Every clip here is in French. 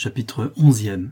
Chapitre 11e.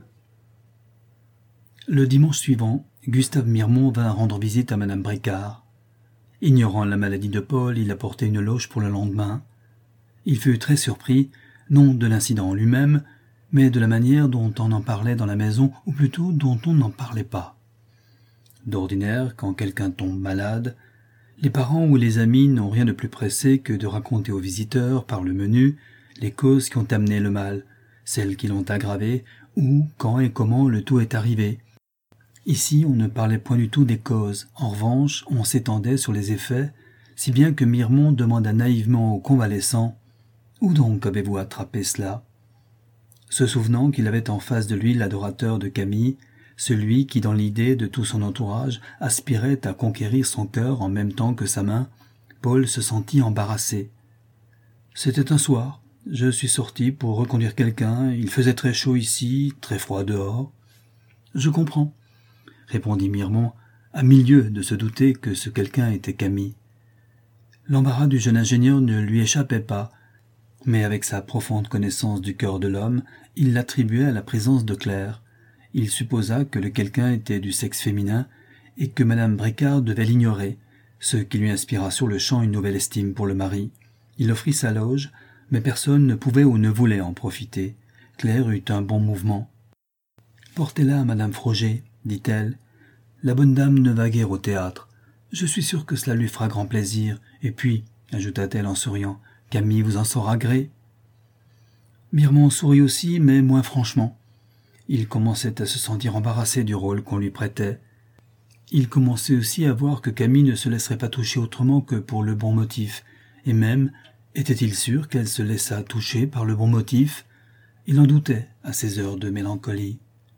Le dimanche suivant, Gustave Mirmont vint rendre visite à Madame Bricard. Ignorant la maladie de Paul, il apportait une loge pour le lendemain. Il fut très surpris, non de l'incident en lui-même, mais de la manière dont on en parlait dans la maison, ou plutôt dont on n'en parlait pas. D'ordinaire, quand quelqu'un tombe malade, les parents ou les amis n'ont rien de plus pressé que de raconter aux visiteurs, par le menu, les causes qui ont amené le mal, celles qui l'ont aggravé, ou quand et comment le tout est arrivé. Ici, on ne parlait point du tout des causes. En revanche, on s'étendait sur les effets, si bien que Mirmont demanda naïvement au convalescent « Où donc avez-vous attrapé cela ?» Se souvenant qu'il avait en face de lui l'adorateur de Camille, celui qui, dans l'idée de tout son entourage, aspirait à conquérir son cœur en même temps que sa main, Paul se sentit embarrassé. « C'était un soir. Je suis sorti pour reconduire quelqu'un. Il faisait très chaud ici, très froid dehors. »« Je comprends, » répondit Mirmont, à milieu de se douter que ce quelqu'un était Camille. L'embarras du jeune ingénieur ne lui échappait pas, mais avec sa profonde connaissance du cœur de l'homme, il l'attribuait à la présence de Claire. Il supposa que le quelqu'un était du sexe féminin et que Madame Bricard devait l'ignorer, ce qui lui inspira sur le champ une nouvelle estime pour le mari. Il offrit sa loge, mais personne ne pouvait ou ne voulait en profiter. Claire eut un bon mouvement. « Portez-la à Madame Froger, » dit-elle. « La bonne dame ne va guère au théâtre. Je suis sûre que cela lui fera grand plaisir. Et puis, » ajouta-t-elle en souriant, « Camille vous en saura gré. » Mirmont sourit aussi, mais moins franchement. Il commençait à se sentir embarrassé du rôle qu'on lui prêtait. Il commençait aussi à voir que Camille ne se laisserait pas toucher autrement que pour le bon motif, et même, était-il sûr qu'elle se laissât toucher par le bon motif? Il en doutait à ces heures de mélancolie.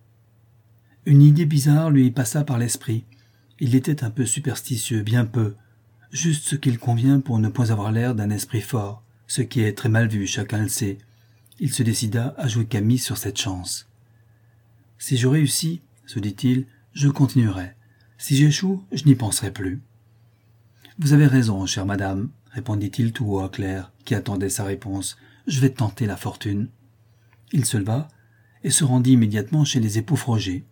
Une idée bizarre lui passa par l'esprit. Il était un peu superstitieux, bien peu, juste ce qu'il convient pour ne point avoir l'air d'un esprit fort, ce qui est très mal vu, chacun le sait. Il se décida à jouer Camille sur cette chance. « Si je réussis, se dit-il, je continuerai. Si j'échoue, je n'y penserai plus. »« Vous avez raison, chère madame, » répondit-il tout haut à Claire, qui attendait sa réponse. « Je vais tenter la fortune. » Il se leva et se rendit immédiatement chez les époux Froger.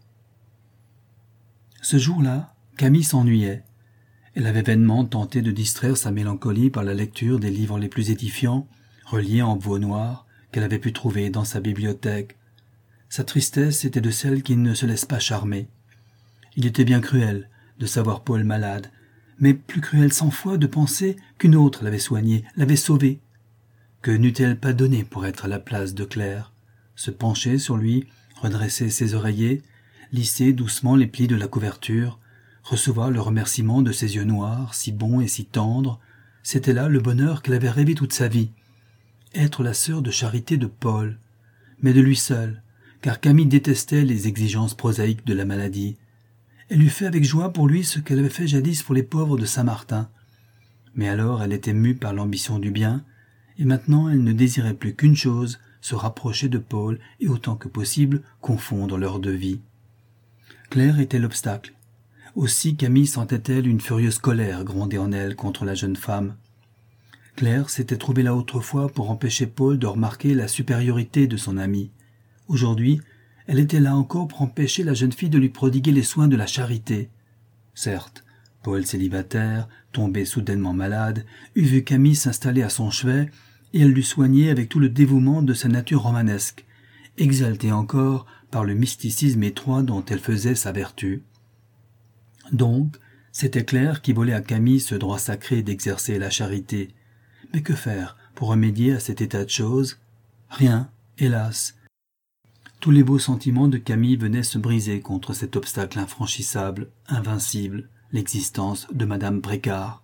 Ce jour-là, Camille s'ennuyait. Elle avait vainement tenté de distraire sa mélancolie par la lecture des livres les plus édifiants, reliés en veau noir, qu'elle avait pu trouver dans sa bibliothèque. Sa tristesse était de celle qui ne se laisse pas charmer. Il était bien cruel de savoir Paul malade, mais plus cruel 100 fois de penser qu'une autre l'avait soigné, l'avait sauvé. Que n'eût-elle pas donné pour être à la place de Claire, se pencher sur lui, redresser ses oreillers, lisser doucement les plis de la couverture, recevoir le remerciement de ses yeux noirs, si bons et si tendres, c'était là le bonheur qu'elle avait rêvé toute sa vie. Être la sœur de charité de Paul, mais de lui seul, car Camille détestait les exigences prosaïques de la maladie. Elle eût fait avec joie pour lui ce qu'elle avait fait jadis pour les pauvres de Saint-Martin. Mais alors elle était mue par l'ambition du bien, et maintenant elle ne désirait plus qu'une chose, se rapprocher de Paul et autant que possible confondre leurs deux vies. Claire était l'obstacle. Aussi Camille sentait-elle une furieuse colère gronder en elle contre la jeune femme. Claire s'était trouvée là autrefois pour empêcher Paul de remarquer la supériorité de son ami. Aujourd'hui, elle était là encore pour empêcher la jeune fille de lui prodiguer les soins de la charité. Certes, Paul célibataire, tombé soudainement malade, eût vu Camille s'installer à son chevet, et elle l'eût soigné avec tout le dévouement de sa nature romanesque, exaltée encore par le mysticisme étroit dont elle faisait sa vertu. Donc, c'était Claire qui volait à Camille ce droit sacré d'exercer la charité. Mais que faire pour remédier à cet état de choses? Rien, hélas. Tous les beaux sentiments de Camille venaient se briser contre cet obstacle infranchissable, invincible, l'existence de Madame Bricard.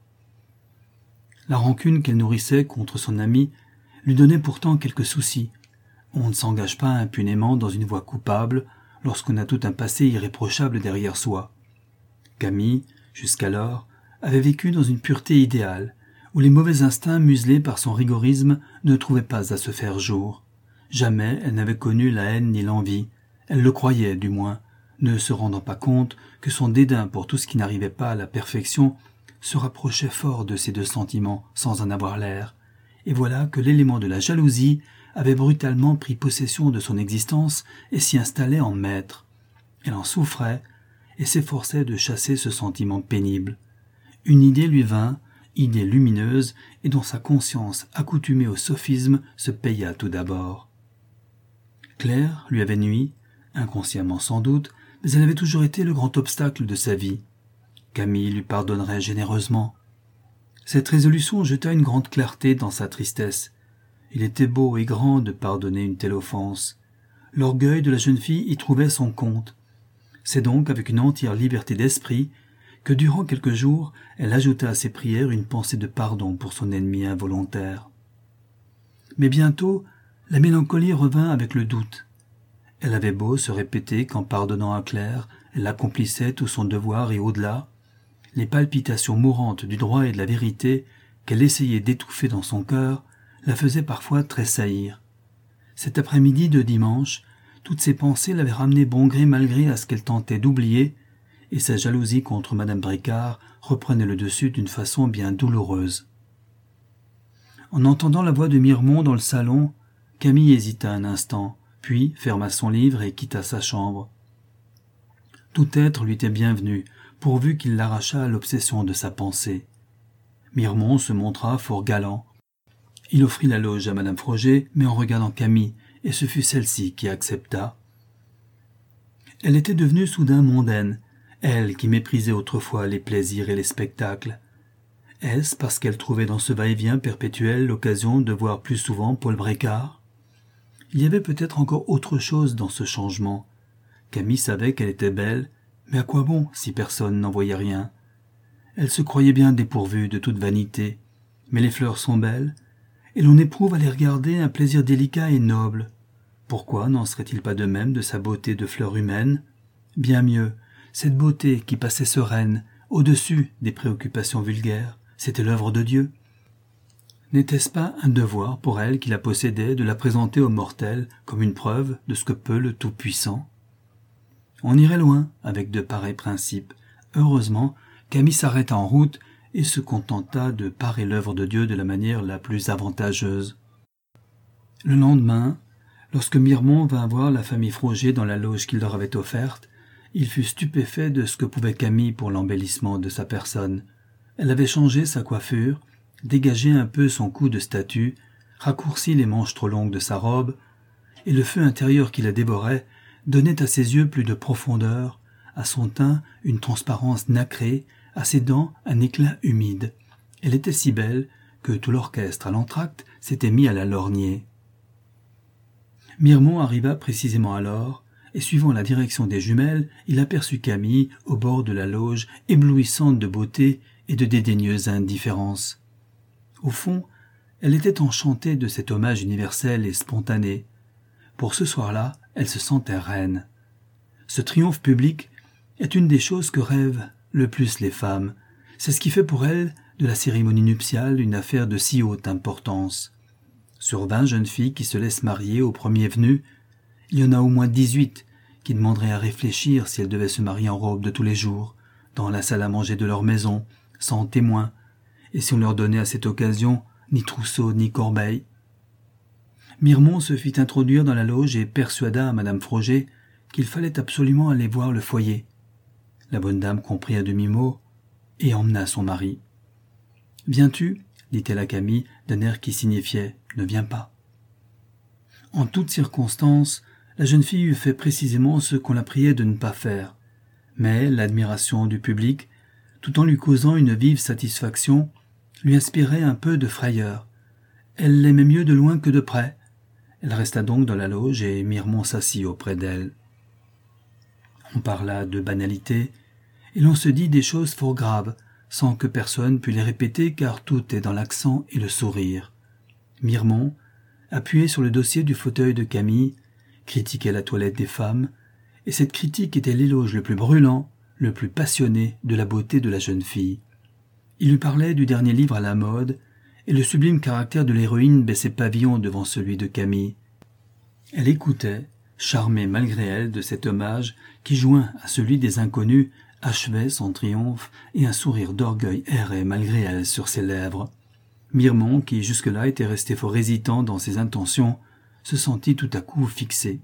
La rancune qu'elle nourrissait contre son amie lui donnait pourtant quelques soucis. On ne s'engage pas impunément dans une voie coupable lorsqu'on a tout un passé irréprochable derrière soi. Camille, jusqu'alors, avait vécu dans une pureté idéale, où les mauvais instincts muselés par son rigorisme ne trouvaient pas à se faire jour. Jamais elle n'avait connu la haine ni l'envie. Elle le croyait, du moins, ne se rendant pas compte que son dédain pour tout ce qui n'arrivait pas à la perfection se rapprochait fort de ces deux sentiments sans en avoir l'air. Et voilà que l'élément de la jalousie avait brutalement pris possession de son existence et s'y installait en maître. Elle en souffrait et s'efforçait de chasser ce sentiment pénible. Une idée lui vint, idée lumineuse, et dont sa conscience, accoutumée au sophisme, se paya tout d'abord. Claire lui avait nui, inconsciemment sans doute, mais elle avait toujours été le grand obstacle de sa vie. Camille lui pardonnerait généreusement. Cette résolution jeta une grande clarté dans sa tristesse. Il était beau et grand de pardonner une telle offense. L'orgueil de la jeune fille y trouvait son compte. C'est donc avec une entière liberté d'esprit que durant quelques jours elle ajouta à ses prières une pensée de pardon pour son ennemi involontaire. Mais bientôt, la mélancolie revint avec le doute. Elle avait beau se répéter qu'en pardonnant à Claire, elle accomplissait tout son devoir et au-delà, les palpitations mourantes du droit et de la vérité qu'elle essayait d'étouffer dans son cœur la faisaient parfois tressaillir. Cet après-midi de dimanche, toutes ses pensées l'avaient ramenée bon gré mal gré à ce qu'elle tentait d'oublier, et sa jalousie contre madame Bricard reprenait le dessus d'une façon bien douloureuse. En entendant la voix de Mirmon dans le salon, Camille hésita un instant, puis ferma son livre et quitta sa chambre. Tout être lui était bienvenu, pourvu qu'il l'arrachât à l'obsession de sa pensée. Mirmon se montra fort galant. Il offrit la loge à madame Froger, mais en regardant Camille, et ce fut celle-ci qui accepta. Elle était devenue soudain mondaine, elle qui méprisait autrefois les plaisirs et les spectacles. Est-ce parce qu'elle trouvait dans ce va-et-vient perpétuel l'occasion de voir plus souvent Paul Bricard? Il y avait peut-être encore autre chose dans ce changement. Camille savait qu'elle était belle, mais à quoi bon si personne n'en voyait rien? Elle se croyait bien dépourvue de toute vanité, mais les fleurs sont belles, et l'on éprouve à les regarder un plaisir délicat et noble. Pourquoi n'en serait-il pas de même de sa beauté de fleur humaine? Bien mieux, cette beauté qui passait sereine, au-dessus des préoccupations vulgaires, c'était l'œuvre de Dieu. N'était-ce pas un devoir pour elle qui la possédait de la présenter aux mortels comme une preuve de ce que peut le Tout-Puissant? On irait loin avec de pareils principes. Heureusement, Camille s'arrêta en route et se contenta de parer l'œuvre de Dieu de la manière la plus avantageuse. Le lendemain, lorsque Mirmon vint voir la famille Froger dans la loge qu'il leur avait offerte, il fut stupéfait de ce que pouvait Camille pour l'embellissement de sa personne. Elle avait changé sa coiffure, dégagé un peu son cou de statue, raccourci les manches trop longues de sa robe, et le feu intérieur qui la dévorait donnait à ses yeux plus de profondeur, à son teint une transparence nacrée, à ses dents un éclat humide. Elle était si belle que tout l'orchestre à l'entracte s'était mis à la lorgner. Mirmon arriva précisément alors, et suivant la direction des jumelles, il aperçut Camille au bord de la loge, éblouissante de beauté et de dédaigneuse indifférence. Au fond, elle était enchantée de cet hommage universel et spontané. Pour ce soir-là, elle se sentait reine. Ce triomphe public est une des choses que rêvent le plus les femmes. C'est ce qui fait pour elles de la cérémonie nuptiale une affaire de si haute importance. Sur 20 jeunes filles qui se laissent marier au premier venu, il y en a au moins 18 qui demanderaient à réfléchir si elles devaient se marier en robe de tous les jours, dans la salle à manger de leur maison, sans témoin, et si on leur donnait à cette occasion ni trousseau ni corbeille. Mirmon se fit introduire dans la loge et persuada à madame Froger qu'il fallait absolument aller voir le foyer. La bonne dame comprit à demi-mot et emmena son mari. « Viens-tu » dit-elle à Camille d'un air qui signifiait « ne viens pas ». En toutes circonstances, la jeune fille eût fait précisément ce qu'on la priait de ne pas faire, mais l'admiration du public, tout en lui causant une vive satisfaction, lui inspirait un peu de frayeur. Elle l'aimait mieux de loin que de près. Elle resta donc dans la loge et Mirmon s'assit auprès d'elle. On parla de banalités, et l'on se dit des choses fort graves, sans que personne pût les répéter car tout est dans l'accent et le sourire. Mirmon, appuyé sur le dossier du fauteuil de Camille, critiquait la toilette des femmes, et cette critique était l'éloge le plus brûlant, le plus passionné de la beauté de la jeune fille. Il lui parlait du dernier livre à la mode, et le sublime caractère de l'héroïne baissait pavillon devant celui de Camille. Elle écoutait, charmée malgré elle de cet hommage qui, joint à celui des inconnus, achevait son triomphe et un sourire d'orgueil errait malgré elle sur ses lèvres. Mirmon, qui jusque-là était resté fort hésitant dans ses intentions, se sentit tout à coup fixé.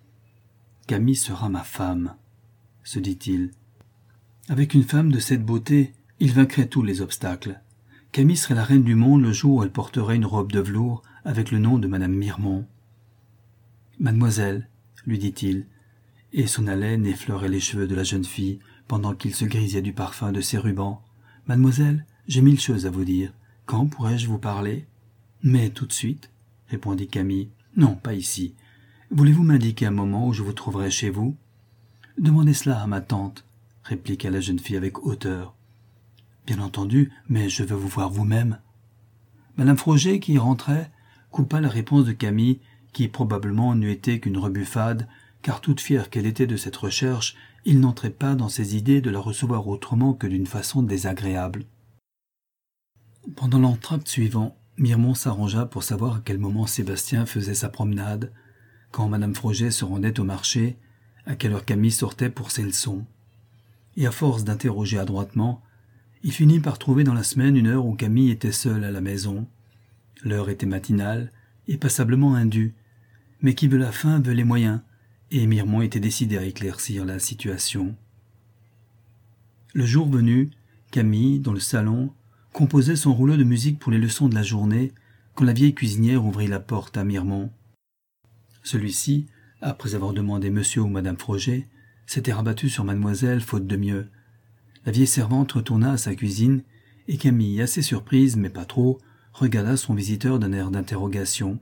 « Camille sera ma femme, » se dit-il. Avec une femme de cette beauté, il vaincrait tous les obstacles. Camille serait la reine du monde le jour où elle porterait une robe de velours avec le nom de Madame Mirmont. « Mademoiselle, » lui dit-il, et son haleine effleurait les cheveux de la jeune fille pendant qu'il se grisait du parfum de ses rubans. « Mademoiselle, j'ai 1000 choses à vous dire. Quand pourrais-je vous parler ?»« Mais tout de suite, » répondit Camille. « Non, pas ici. Voulez-vous m'indiquer un moment où je vous trouverai chez vous ?»« Demandez cela à ma tante, » répliqua la jeune fille avec hauteur. « Bien entendu, mais je veux vous voir vous-même. » Madame Froger, qui rentrait, coupa la réponse de Camille, qui probablement n'eût été qu'une rebuffade, car toute fière qu'elle était de cette recherche, il n'entrait pas dans ses idées de la recevoir autrement que d'une façon désagréable. Pendant l'entracte suivant, Mirmont s'arrangea pour savoir à quel moment Sébastien faisait sa promenade, quand Madame Froger se rendait au marché, à quelle heure Camille sortait pour ses leçons. Et à force d'interroger adroitement, il finit par trouver dans la semaine une heure où Camille était seule à la maison. L'heure était matinale et passablement indue, mais qui veut la fin veut les moyens, et Mirmont était décidé à éclaircir la situation. Le jour venu, Camille, dans le salon, composait son rouleau de musique pour les leçons de la journée, quand la vieille cuisinière ouvrit la porte à Mirmont. Celui-ci, après avoir demandé monsieur ou madame Froger, s'était rabattu sur mademoiselle faute de mieux. La vieille servante retourna à sa cuisine, et Camille, assez surprise, mais pas trop, regarda son visiteur d'un air d'interrogation.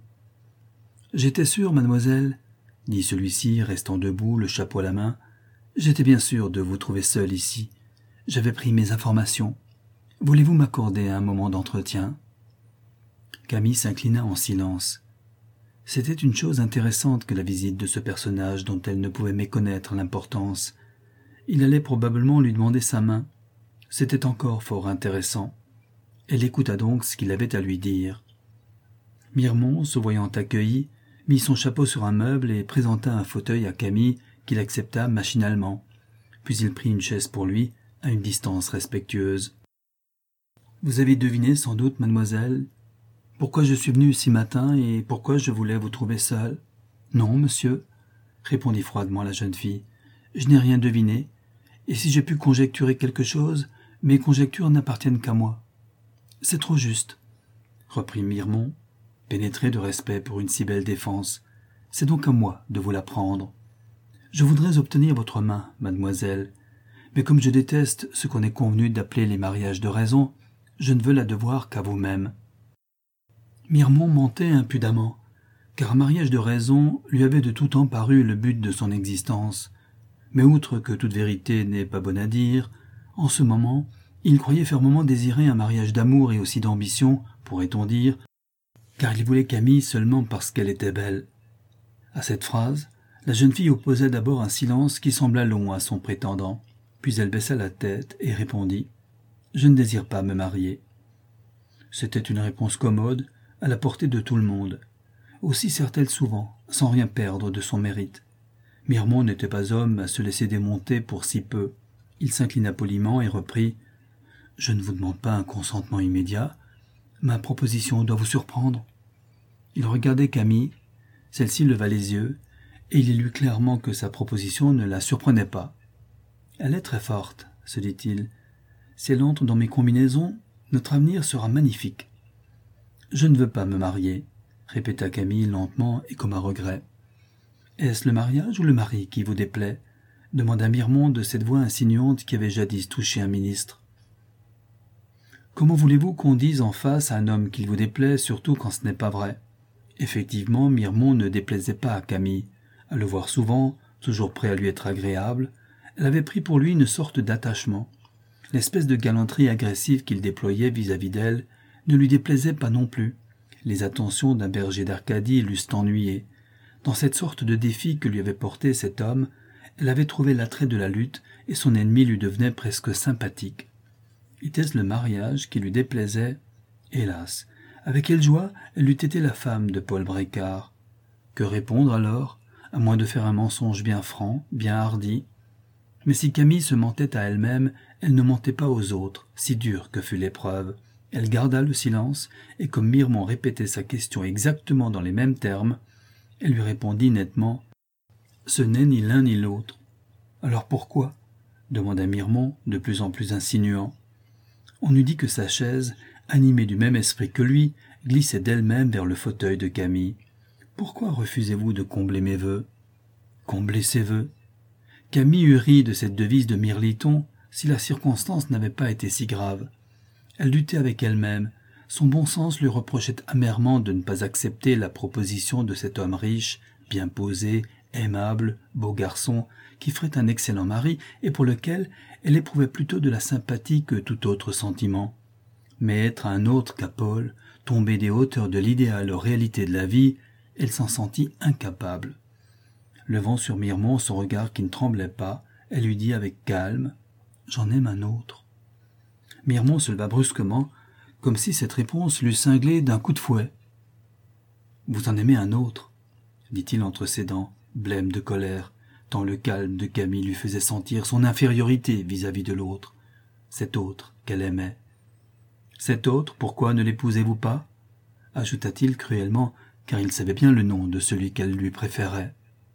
« J'étais sûr, mademoiselle, » dit celui-ci, restant debout, le chapeau à la main. « J'étais bien sûr de vous trouver seule ici. J'avais pris mes informations. Voulez-vous m'accorder un moment d'entretien ?» Camille s'inclina en silence. C'était une chose intéressante que la visite de ce personnage dont elle ne pouvait méconnaître l'importance. Il allait probablement lui demander sa main. C'était encore fort intéressant. Elle écouta donc ce qu'il avait à lui dire. Mirmont, se voyant accueilli, mit son chapeau sur un meuble et présenta un fauteuil à Camille qu'il accepta machinalement. Puis il prit une chaise pour lui, à une distance respectueuse. « Vous avez deviné sans doute, mademoiselle, pourquoi je suis venu si matin et pourquoi je voulais vous trouver seule. »« Non, monsieur, » répondit froidement la jeune fille. « Je n'ai rien deviné, et si j'ai pu conjecturer quelque chose, mes conjectures n'appartiennent qu'à moi. »« C'est trop juste, » reprit Mirmont, pénétré de respect pour une si belle défense. « C'est donc à moi de vous la prendre. Je voudrais obtenir votre main, mademoiselle, mais comme je déteste ce qu'on est convenu d'appeler les mariages de raison, je ne veux la devoir qu'à vous-même. » Mirmont mentait impudemment, car un mariage de raison lui avait de tout temps paru le but de son existence. Mais outre que toute vérité n'est pas bonne à dire, en ce moment, il croyait fermement désirer un mariage d'amour et aussi d'ambition, pourrait-on dire, car il voulait Camille seulement parce qu'elle était belle. À cette phrase, la jeune fille opposa d'abord un silence qui sembla long à son prétendant, puis elle baissa la tête et répondit « Je ne désire pas me marier. » C'était une réponse commode, à la portée de tout le monde. Aussi sert-elle souvent, sans rien perdre de son mérite. Mirmont n'était pas homme à se laisser démonter pour si peu. Il s'inclina poliment et reprit « Je ne vous demande pas un consentement immédiat. Ma proposition doit vous surprendre. » Il regardait Camille. Celle-ci leva les yeux, et il lut clairement que sa proposition ne la surprenait pas. « Elle est très forte, » se dit-il. « Si elle entre dans mes combinaisons, notre avenir sera magnifique. »« Je ne veux pas me marier, » répéta Camille lentement et comme à regret. « Est-ce le mariage ou le mari qui vous déplaît ?» demanda Mirmont de cette voix insinuante qui avait jadis touché un ministre. « Comment voulez-vous qu'on dise en face à un homme qu'il vous déplaît, surtout quand ce n'est pas vrai ?» Effectivement, Mirmont ne déplaisait pas à Camille. À le voir souvent, toujours prêt à lui être agréable, elle avait pris pour lui une sorte d'attachement. L'espèce de galanterie agressive qu'il déployait vis-à-vis d'elle ne lui déplaisait pas non plus. Les attentions d'un berger d'Arcadie l'eussent ennuyée. Dans cette sorte de défi que lui avait porté cet homme, elle avait trouvé l'attrait de la lutte et son ennemi lui devenait presque sympathique. Était-ce le mariage qui lui déplaisait ? Hélas, avec quelle joie elle eût été la femme de Paul Brécard. Que répondre alors, à moins de faire un mensonge bien franc, bien hardi ? Mais si Camille se mentait à elle-même, elle ne mentait pas aux autres, si dure que fut l'épreuve. Elle garda le silence, et comme Mirmont répétait sa question exactement dans les mêmes termes, Elle lui répondit nettement « Ce n'est ni l'un ni l'autre. »« Alors pourquoi ?» demanda Mirmont, de plus en plus insinuant. On eût dit que sa chaise, animée du même esprit que lui, glissait d'elle-même vers le fauteuil de Camille. « Pourquoi refusez-vous de combler mes vœux ?»« Combler ses vœux ?» Camille eût ri de cette devise de Mirliton si la circonstance n'avait pas été si grave. Elle luttait avec elle-même. Son bon sens lui reprochait amèrement de ne pas accepter la proposition de cet homme riche, bien posé, aimable, beau garçon, qui ferait un excellent mari et pour lequel elle éprouvait plutôt de la sympathie que tout autre sentiment. Mais être un autre qu'à Paul, tomber des hauteurs de l'idéal aux réalités de la vie, elle s'en sentit incapable. Levant sur Mirmont son regard qui ne tremblait pas, elle lui dit avec calme « J'en aime un autre ». Mirmont se leva brusquement, comme si cette réponse l'eût cinglé d'un coup de fouet. « Vous en aimez un autre » dit-il entre ses dents, blême de colère, tant le calme de Camille lui faisait sentir son infériorité vis-à-vis de l'autre, cet autre qu'elle aimait. « Cet autre, pourquoi ne l'épousez-vous pas » ajouta-t-il cruellement, car il savait bien le nom de celui qu'elle lui préférait.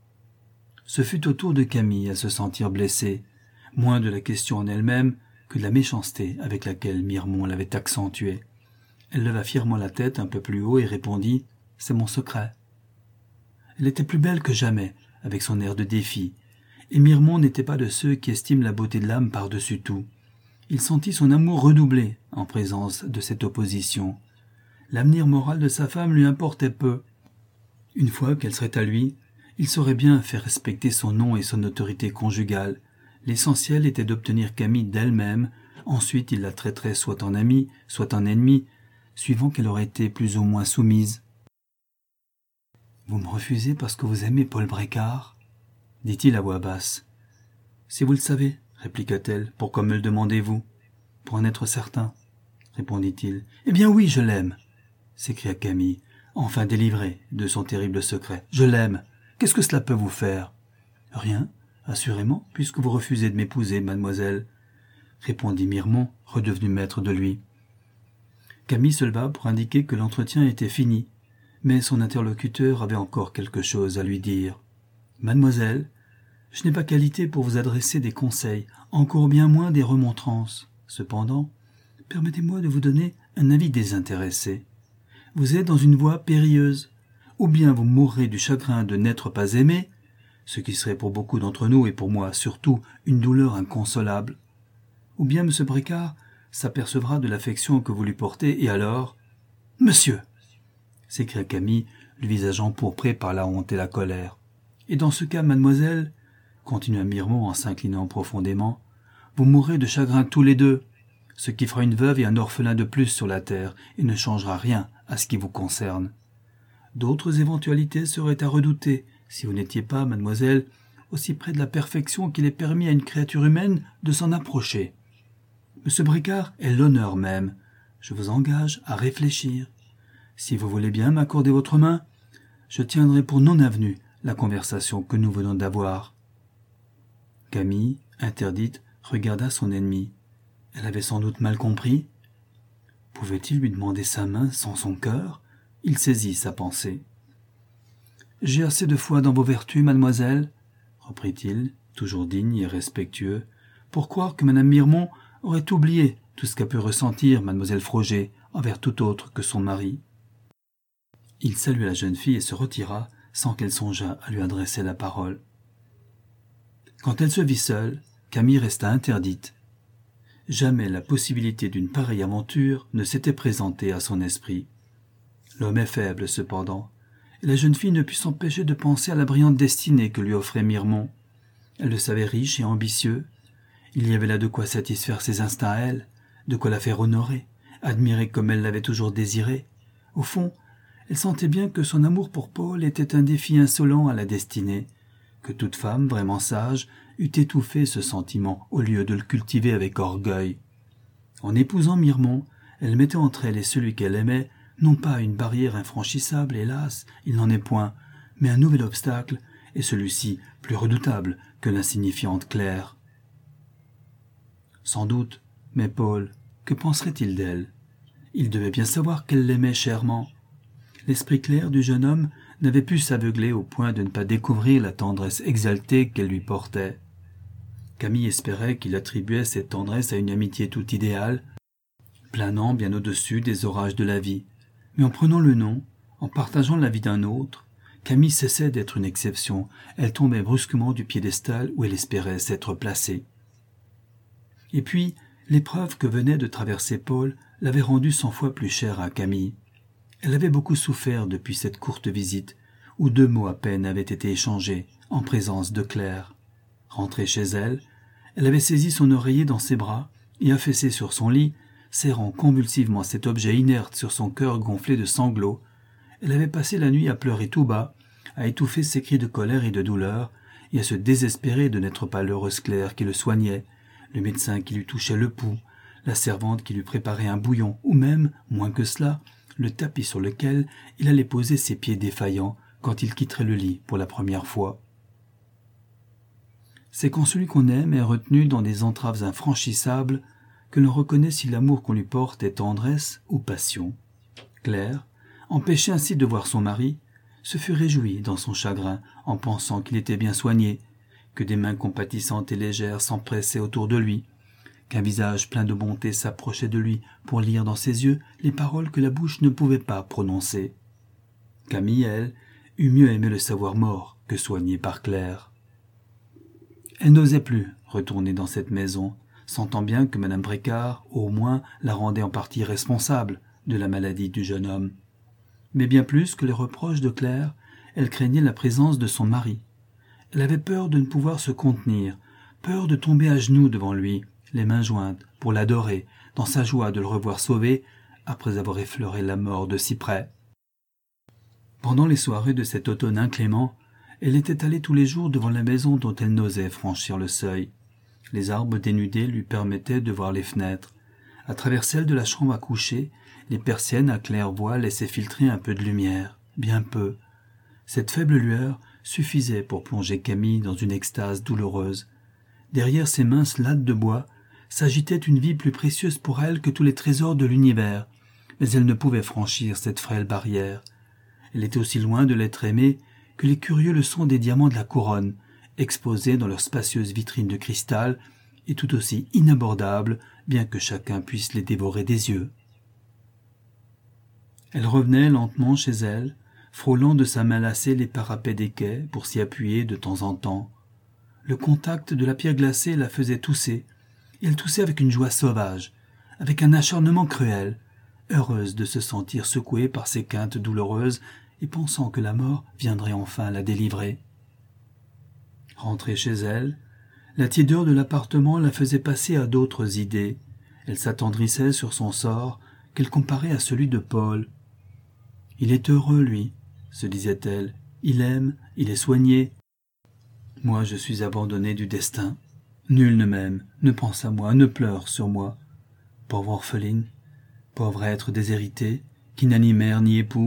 Ce fut au tour de Camille à se sentir blessée, moins de la question en elle-même que de la méchanceté avec laquelle Mirmont l'avait accentuée. Elle leva fièrement la tête un peu plus haut et répondit « C'est mon secret ». Elle était plus belle que jamais, avec son air de défi, et Mirmont n'était pas de ceux qui estiment la beauté de l'âme par-dessus tout. Il sentit son amour redoubler en présence de cette opposition. L'avenir moral de sa femme lui importait peu. Une fois qu'elle serait à lui, il saurait bien faire respecter son nom et son autorité conjugale. L'essentiel était d'obtenir Camille d'elle-même, ensuite il la traiterait soit en amie, soit en ennemie, suivant qu'elle aurait été plus ou moins soumise. « Vous me refusez parce que vous aimez Paul Brêcard ?» dit-il à voix basse. « Si vous le savez, répliqua-t-elle, pourquoi me le demandez-vous ? Pour en être certain, répondit-il. « Eh bien oui, je l'aime !» s'écria Camille, enfin délivrée de son terrible secret. « Je l'aime. Qu'est-ce que cela peut vous faire ?»« Rien, assurément, puisque vous refusez de m'épouser, mademoiselle, » répondit Mirmont, redevenu maître de lui. Camille se leva pour indiquer que l'entretien était fini, mais son interlocuteur avait encore quelque chose à lui dire. « Mademoiselle, je n'ai pas qualité pour vous adresser des conseils, encore bien moins des remontrances. Cependant, permettez-moi de vous donner un avis désintéressé. Vous êtes dans une voie périlleuse. Ou bien vous mourrez du chagrin de n'être pas aimé, ce qui serait pour beaucoup d'entre nous et pour moi surtout une douleur inconsolable. Ou bien M. Brêcard s'apercevra de l'affection que vous lui portez, et alors... »« Monsieur !» s'écria Camille, le visage empourpré par la honte et la colère. « Et dans ce cas, mademoiselle, continua Mirmont en s'inclinant profondément, vous mourrez de chagrin tous les deux, ce qui fera une veuve et un orphelin de plus sur la terre et ne changera rien à ce qui vous concerne. D'autres éventualités seraient à redouter si vous n'étiez pas, mademoiselle, aussi près de la perfection qu'il est permis à une créature humaine de s'en approcher. M. Brêcard est l'honneur même. Je vous engage à réfléchir. Si vous voulez bien m'accorder votre main, je tiendrai pour non avenue la conversation que nous venons d'avoir. » Camille, interdite, regarda son ennemie. Elle avait sans doute mal compris. Pouvait-il lui demander sa main sans son cœur ? Il saisit sa pensée. « J'ai assez de foi dans vos vertus, mademoiselle, » reprit-il, toujours digne et respectueux, pour croire que madame Mirmont aurait oublié tout ce qu'a pu ressentir mademoiselle Frogé envers tout autre que son mari. Il salua la jeune fille et se retira sans qu'elle songeât à lui adresser la parole. Quand elle se vit seule, Camille resta interdite. Jamais la possibilité d'une pareille aventure ne s'était présentée à son esprit. L'homme est faible, cependant, et la jeune fille ne put s'empêcher de penser à la brillante destinée que lui offrait Mirmont. Elle le savait riche et ambitieux. Il y avait là de quoi satisfaire ses instincts à elle, de quoi la faire honorer, admirer comme elle l'avait toujours désiré. Au fond, elle sentait bien que son amour pour Paul était un défi insolent à la destinée, que toute femme vraiment sage eût étouffé ce sentiment au lieu de le cultiver avec orgueil. En épousant Mirmont, elle mettait entre elle et celui qu'elle aimait non pas une barrière infranchissable, hélas, il n'en est point, mais un nouvel obstacle, et celui-ci plus redoutable que l'insignifiante Claire. Sans doute, mais Paul, que penserait-il d'elle ? Il devait bien savoir qu'elle l'aimait chèrement. L'esprit clair du jeune homme n'avait pu s'aveugler au point de ne pas découvrir la tendresse exaltée qu'elle lui portait. Camille espérait qu'il attribuait cette tendresse à une amitié tout idéale, planant bien au-dessus des orages de la vie. Mais en prenant le nom, en partageant la vie d'un autre, Camille cessait d'être une exception, elle tombait brusquement du piédestal où elle espérait s'être placée. Et puis, l'épreuve que venait de traverser Paul l'avait rendue 100 fois plus chère à Camille. Elle avait beaucoup souffert depuis cette courte visite, où 2 mots à peine avaient été échangés, en présence de Claire. Rentrée chez elle, elle avait saisi son oreiller dans ses bras et affaissée sur son lit, serrant convulsivement cet objet inerte sur son cœur gonflé de sanglots, elle avait passé la nuit à pleurer tout bas, à étouffer ses cris de colère et de douleur, et à se désespérer de n'être pas l'heureuse Claire qui le soignait, le médecin qui lui touchait le pouls, la servante qui lui préparait un bouillon, ou même, moins que cela, le tapis sur lequel il allait poser ses pieds défaillants quand il quitterait le lit pour la première fois. C'est quand celui qu'on aime est retenu dans des entraves infranchissables que l'on reconnaît si l'amour qu'on lui porte est tendresse ou passion. Claire, empêchée ainsi de voir son mari, se fut réjouie dans son chagrin en pensant qu'il était bien soigné, que des mains compatissantes et légères s'empressaient autour de lui, qu'un visage plein de bonté s'approchait de lui pour lire dans ses yeux les paroles que la bouche ne pouvait pas prononcer. Camille, elle, eût mieux aimé le savoir mort que soigné par Claire. Elle n'osait plus retourner dans cette maison, sentant bien que Madame Brécard, au moins, la rendait en partie responsable de la maladie du jeune homme. Mais bien plus que les reproches de Claire, elle craignait la présence de son mari. Elle avait peur de ne pouvoir se contenir, peur de tomber à genoux devant lui, les mains jointes, pour l'adorer, dans sa joie de le revoir sauvé, après avoir effleuré la mort de si près. Pendant les soirées de cet automne inclément, elle était allée tous les jours devant la maison dont elle n'osait franchir le seuil. Les arbres dénudés lui permettaient de voir les fenêtres. À travers celles de la chambre à coucher, les persiennes à claire-voie laissaient filtrer un peu de lumière, bien peu. Cette faible lueur suffisait pour plonger Camille dans une extase douloureuse. Derrière ces minces lattes de bois s'agitait une vie plus précieuse pour elle que tous les trésors de l'univers, mais elle ne pouvait franchir cette frêle barrière. Elle était aussi loin de l'être aimée que les curieux le sont des diamants de la couronne, exposés dans leurs spacieuses vitrines de cristal, et tout aussi inabordables, bien que chacun puisse les dévorer des yeux. Elle revenait lentement chez elle, frôlant de sa main lacée les parapets des quais pour s'y appuyer de temps en temps. Le contact de la pierre glacée la faisait tousser, et elle toussait avec une joie sauvage, avec un acharnement cruel, heureuse de se sentir secouée par ces quintes douloureuses et pensant que la mort viendrait enfin la délivrer. Rentrée chez elle, la tiédeur de l'appartement la faisait passer à d'autres idées. Elle s'attendrissait sur son sort, qu'elle comparait à celui de Paul. « Il est heureux, lui, » se disait-elle. « Il aime, il est soigné. Moi, je suis abandonnée du destin. Nul ne m'aime, ne pense à moi, ne pleure sur moi. Pauvre orpheline, pauvre être déshérité, qui n'a ni mère ni époux. »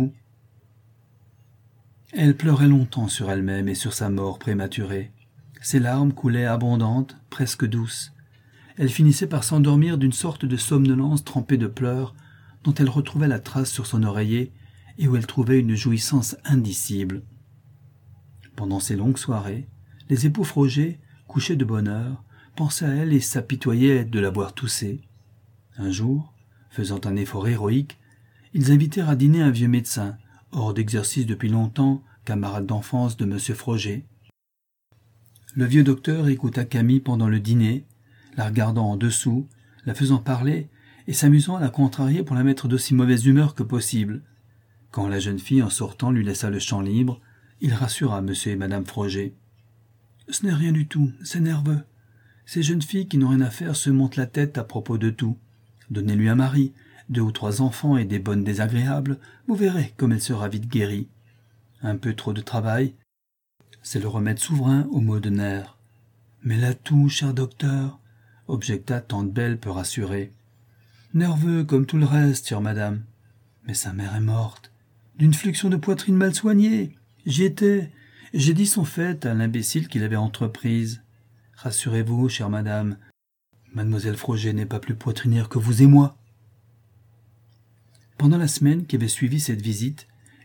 Elle pleurait longtemps sur elle-même et sur sa mort prématurée. Ses larmes coulaient abondantes, presque douces. Elle finissait par s'endormir d'une sorte de somnolence trempée de pleurs, dont elle retrouvait la trace sur son oreiller et où elle trouvait une jouissance indicible. Pendant ces longues soirées, les époux Froger, couchés de bonne heure, pensaient à elle et s'apitoyaient de la voir tousser. Un jour, faisant un effort héroïque, ils invitèrent à dîner un vieux médecin, hors d'exercice depuis longtemps, camarade d'enfance de M. Froger. Le vieux docteur écouta Camille pendant le dîner, la regardant en dessous, la faisant parler et s'amusant à la contrarier pour la mettre d'aussi mauvaise humeur que possible. Quand la jeune fille, en sortant, lui laissa le champ libre, il rassura M. et Mme Froger. « Ce n'est rien du tout, c'est nerveux. Ces jeunes filles qui n'ont rien à faire se montent la tête à propos de tout. Donnez-lui un mari, 2 ou 3 enfants et des bonnes désagréables, vous verrez comme elle sera vite guérie. Un peu trop de travail, c'est le remède souverain aux maux de nerfs. Mais l'atout, cher docteur, objecta tante Belle peu rassurée. Nerveux comme tout le reste, chère madame. Mais sa mère est morte, d'une fluxion de poitrine mal soignée. J'y étais, et j'ai dit son fait à l'imbécile qui l'avait entreprise. Rassurez-vous, chère madame, mademoiselle Froger n'est pas plus poitrinière que vous et moi. Pendant la semaine qui avait suivi cette visite,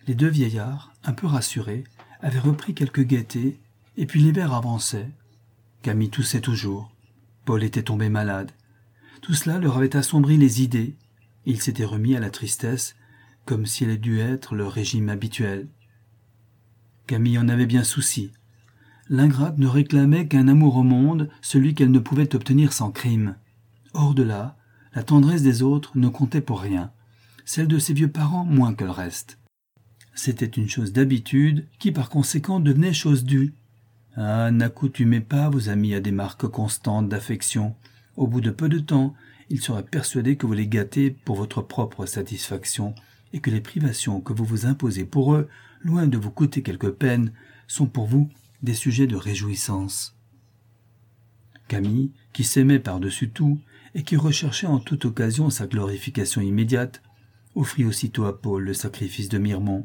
Les deux vieillards, un peu rassurés, avaient repris quelque gaieté, et puis l'hiver avançait. Camille toussait toujours. Paul était tombé malade. Tout cela leur avait assombri les idées. Ils s'étaient remis à la tristesse, comme si elle avait dû être leur régime habituel. Camille en avait bien souci. L'ingrate ne réclamait qu'un amour au monde, celui qu'elle ne pouvait obtenir sans crime. Hors de là, la tendresse des autres ne comptait pour rien, celle de ses vieux parents moins que le reste. C'était une chose d'habitude qui par conséquent devenait chose due. Ah, n'accoutumez pas vos amis à des marques constantes d'affection. Au bout de peu de temps, ils seraient persuadés que vous les gâtez pour votre propre satisfaction et que les privations que vous vous imposez pour eux, loin de vous coûter quelque peine, sont pour vous des sujets de réjouissance. Camille, qui s'aimait par-dessus tout et qui recherchait en toute occasion sa glorification immédiate, offrit aussitôt à Paul le sacrifice de Mirmont.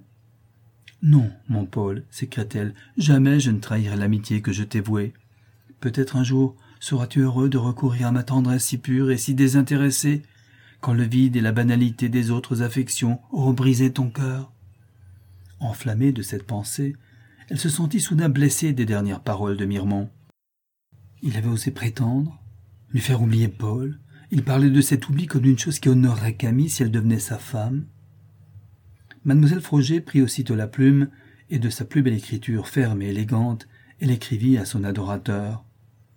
« Non, mon Paul, s'écria-t-elle, jamais je ne trahirai l'amitié que je t'ai vouée. Peut-être un jour seras-tu heureux de recourir à ma tendresse si pure et si désintéressée, quand le vide et la banalité des autres affections auront brisé ton cœur. » Enflammée de cette pensée, elle se sentit soudain blessée des dernières paroles de Mirmont. Il avait osé prétendre, lui faire oublier Paul. Il parlait de cet oubli comme d'une chose qui honorerait Camille si elle devenait sa femme. Mademoiselle Froger prit aussitôt la plume, et de sa plus belle écriture ferme et élégante, elle écrivit à son adorateur.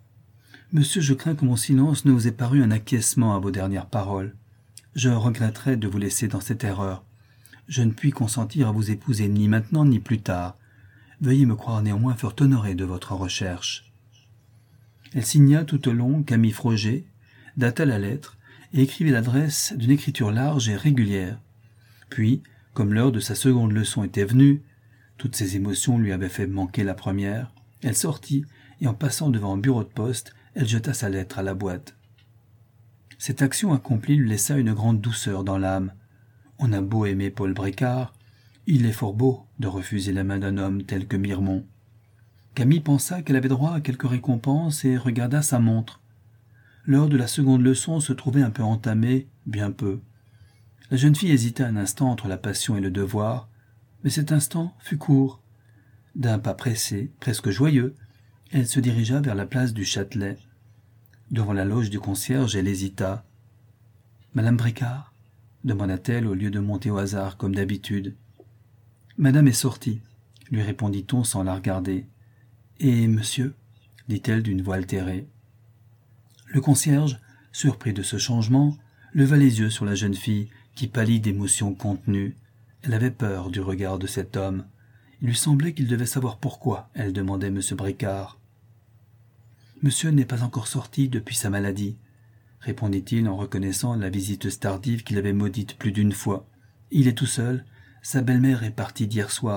« Monsieur, je crains que mon silence ne vous ait paru un acquiescement à vos dernières paroles. Je regretterais de vous laisser dans cette erreur. Je ne puis consentir à vous épouser ni maintenant ni plus tard. Veuillez me croire néanmoins fort honoré de votre recherche. » Elle signa tout au long Camille Froger, data la lettre et écrivit l'adresse d'une écriture large et régulière. Puis, comme l'heure de sa seconde leçon était venue, toutes ses émotions lui avaient fait manquer la première, elle sortit et en passant devant un bureau de poste, elle jeta sa lettre à la boîte. Cette action accomplie lui laissa une grande douceur dans l'âme. On a beau aimer Paul Bricard, il est fort beau de refuser la main d'un homme tel que Mirmont. Camille pensa qu'elle avait droit à quelque récompense et regarda sa montre. L'heure de la seconde leçon se trouvait un peu entamée, bien peu. La jeune fille hésita un instant entre la passion et le devoir, mais cet instant fut court. D'un pas pressé, presque joyeux, elle se dirigea vers la place du Châtelet. Devant la loge du concierge, elle hésita. « Madame Bricard ?» demanda-t-elle au lieu de monter au hasard comme d'habitude. « Madame est sortie », lui répondit-on sans la regarder. « Et monsieur ?» dit-elle d'une voix altérée. Le concierge, surpris de ce changement, leva les yeux sur la jeune fille qui pâlit d'émotion contenue. Elle avait peur du regard de cet homme. Il lui semblait qu'il devait savoir pourquoi elle demandait M. Bricard. « Monsieur n'est pas encore sorti depuis sa maladie, » répondit-il en reconnaissant la visiteuse tardive qu'il avait maudite plus d'une fois. « Il est tout seul. Sa belle-mère est partie d'hier soir. »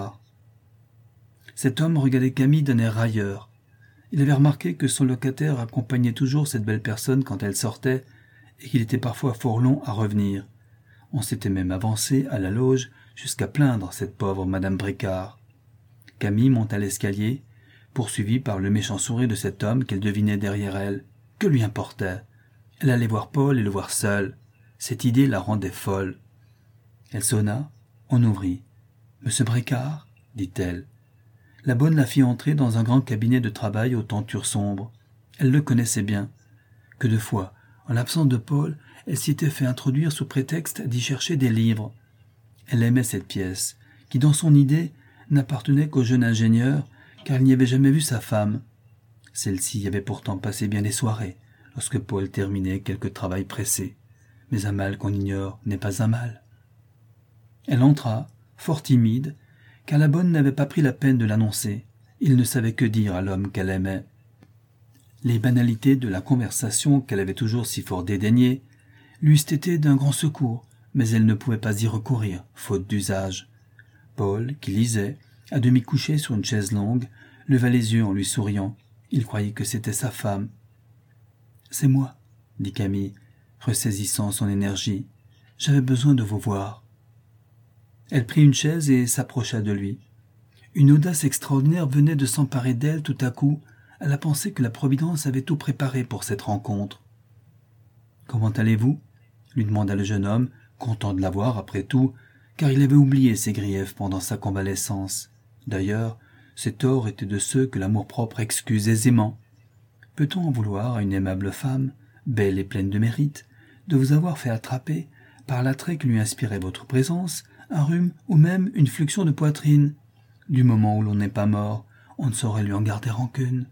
Cet homme regardait Camille d'un air railleur. Il avait remarqué que son locataire accompagnait toujours cette belle personne quand elle sortait et qu'il était parfois fort long à revenir. On s'était même avancé à la loge jusqu'à plaindre cette pauvre Madame Bricard. Camille monta l'escalier, poursuivie par le méchant sourire de cet homme qu'elle devinait derrière elle. Que lui importait? Elle allait voir Paul et le voir seul. Cette idée la rendait folle. Elle sonna, on ouvrit. « Monsieur Bricard ?» dit-elle. La bonne la fit entrer dans un grand cabinet de travail aux tentures sombres. Elle le connaissait bien. Que de fois, en l'absence de Paul, elle s'y était fait introduire sous prétexte d'y chercher des livres. Elle aimait cette pièce, qui dans son idée n'appartenait qu'au jeune ingénieur, car il n'y avait jamais vu sa femme. Celle-ci y avait pourtant passé bien des soirées, lorsque Paul terminait quelque travail pressé. Mais un mal qu'on ignore n'est pas un mal. Elle entra, fort timide, car la bonne n'avait pas pris la peine de l'annoncer. Il ne savait que dire à l'homme qu'elle aimait. Les banalités de la conversation qu'elle avait toujours si fort dédaignées lui eussent été d'un grand secours, mais elle ne pouvait pas y recourir, faute d'usage. Paul, qui lisait, à demi couché sur une chaise longue, leva les yeux en lui souriant. Il croyait que c'était sa femme. « C'est moi, » dit Camille, ressaisissant son énergie. « J'avais besoin de vous voir. » Elle prit une chaise et s'approcha de lui. Une audace extraordinaire venait de s'emparer d'elle tout à coup, à la pensée que la Providence avait tout préparé pour cette rencontre. « Comment allez-vous » lui demanda le jeune homme, content de la voir après tout, car il avait oublié ses griefs pendant sa convalescence. D'ailleurs, ses torts étaient de ceux que l'amour-propre excuse aisément. Peut-on en vouloir à une aimable femme, belle et pleine de mérite, de vous avoir fait attraper, par l'attrait que lui inspirait votre présence, un rhume ou même une fluxion de poitrine? Du moment où l'on n'est pas mort, on ne saurait lui en garder rancune.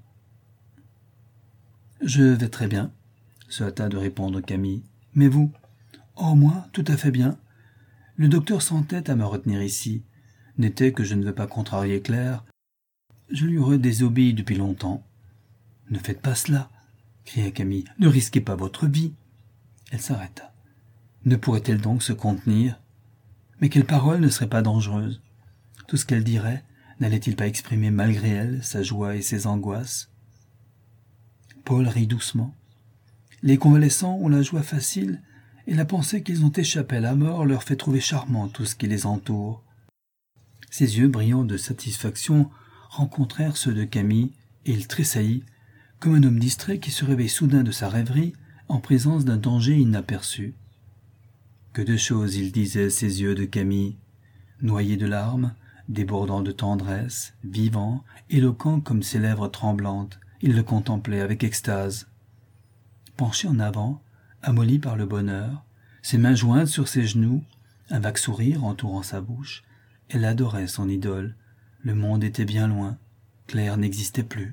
« Je vais très bien, » se hâta de répondre Camille. « Mais vous ?»« Oh, moi, tout à fait bien. Le docteur s'entête à me retenir ici. N'était que je ne veux pas contrarier Claire. Je lui aurais désobéi depuis longtemps. »« Ne faites pas cela, » cria Camille. « Ne risquez pas votre vie. » Elle s'arrêta. Ne pourrait-elle donc se contenir? Mais quelle parole ne serait pas dangereuse? Tout ce qu'elle dirait, n'allait-il pas exprimer malgré elle sa joie et ses angoisses? Paul rit doucement. Les convalescents ont la joie facile, et la pensée qu'ils ont échappé à la mort leur fait trouver charmant tout ce qui les entoure. Ses yeux brillants de satisfaction rencontrèrent ceux de Camille, et il tressaillit, comme un homme distrait qui se réveille soudain de sa rêverie en présence d'un danger inaperçu. Que de choses il disait, ces yeux de Camille, noyés de larmes, débordant de tendresse, vivants, éloquents comme ses lèvres tremblantes. Il le contemplait avec extase. Penché en avant, amolli par le bonheur, ses mains jointes sur ses genoux, un vague sourire entourant sa bouche, elle adorait son idole. Le monde était bien loin, Claire n'existait plus.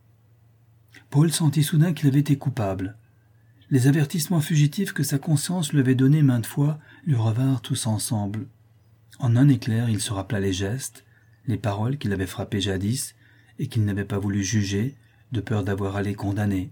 Paul sentit soudain qu'il avait été coupable. Les avertissements fugitifs que sa conscience lui avait donnés maintes fois lui revinrent tous ensemble. En un éclair, il se rappela les gestes, les paroles qu'il avait frappées jadis et qu'il n'avait pas voulu juger, de peur d'avoir à les condamner.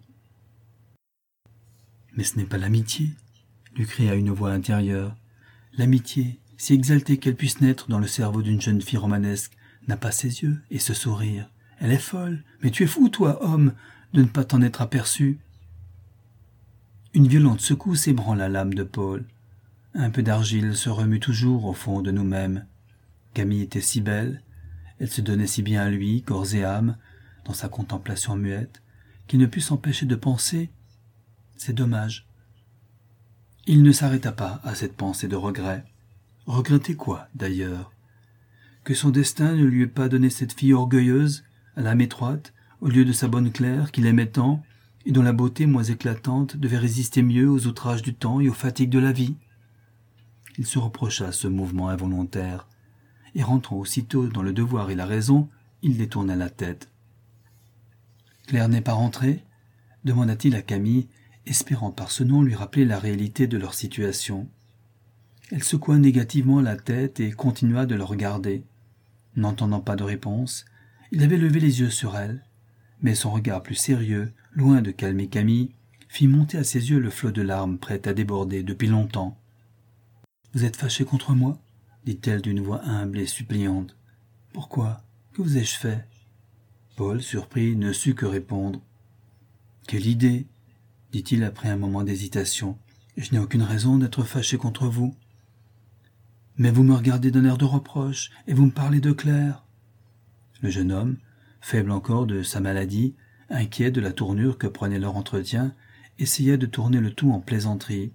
« Mais ce n'est pas l'amitié, » lui cria une voix intérieure. « L'amitié, si exaltée qu'elle puisse naître dans le cerveau d'une jeune fille romanesque, n'a pas ces yeux et ce sourire. Elle est folle, mais tu es fou, toi, homme, de ne pas t'en être aperçu. » Une violente secousse ébranla l'âme de Paul. Un peu d'argile se remue toujours au fond de nous-mêmes. Camille était si belle, elle se donnait si bien à lui, corps et âme, dans sa contemplation muette, qu'il ne put s'empêcher de penser « c'est dommage ». Il ne s'arrêta pas à cette pensée de regret. Regretter quoi, d'ailleurs? Que son destin ne lui ait pas donné cette fille orgueilleuse, à l'âme étroite, au lieu de sa bonne Claire qu'il aimait tant, et dont la beauté moins éclatante devait résister mieux aux outrages du temps et aux fatigues de la vie. Il se reprocha ce mouvement involontaire, et rentrant aussitôt dans le devoir et la raison, il détourna la tête. « Claire n'est pas rentrée ?» demanda-t-il à Camille, espérant par ce nom lui rappeler la réalité de leur situation. Elle secoua négativement la tête et continua de le regarder. N'entendant pas de réponse, il avait levé les yeux sur elle, mais son regard plus sérieux, loin de calmer Camille, fit monter à ses yeux le flot de larmes prêtes à déborder depuis longtemps. « Vous êtes fâché contre moi ?» dit-elle d'une voix humble et suppliante. « Pourquoi? Que vous ai-je fait ?» Paul, surpris, ne sut que répondre. « Quelle idée !» dit-il après un moment d'hésitation. « Je n'ai aucune raison d'être fâché contre vous. » « Mais vous me regardez d'un air de reproche, et vous me parlez de Claire. » Le jeune homme, faible encore de sa maladie, inquiet de la tournure que prenait leur entretien, essaya de tourner le tout en plaisanterie.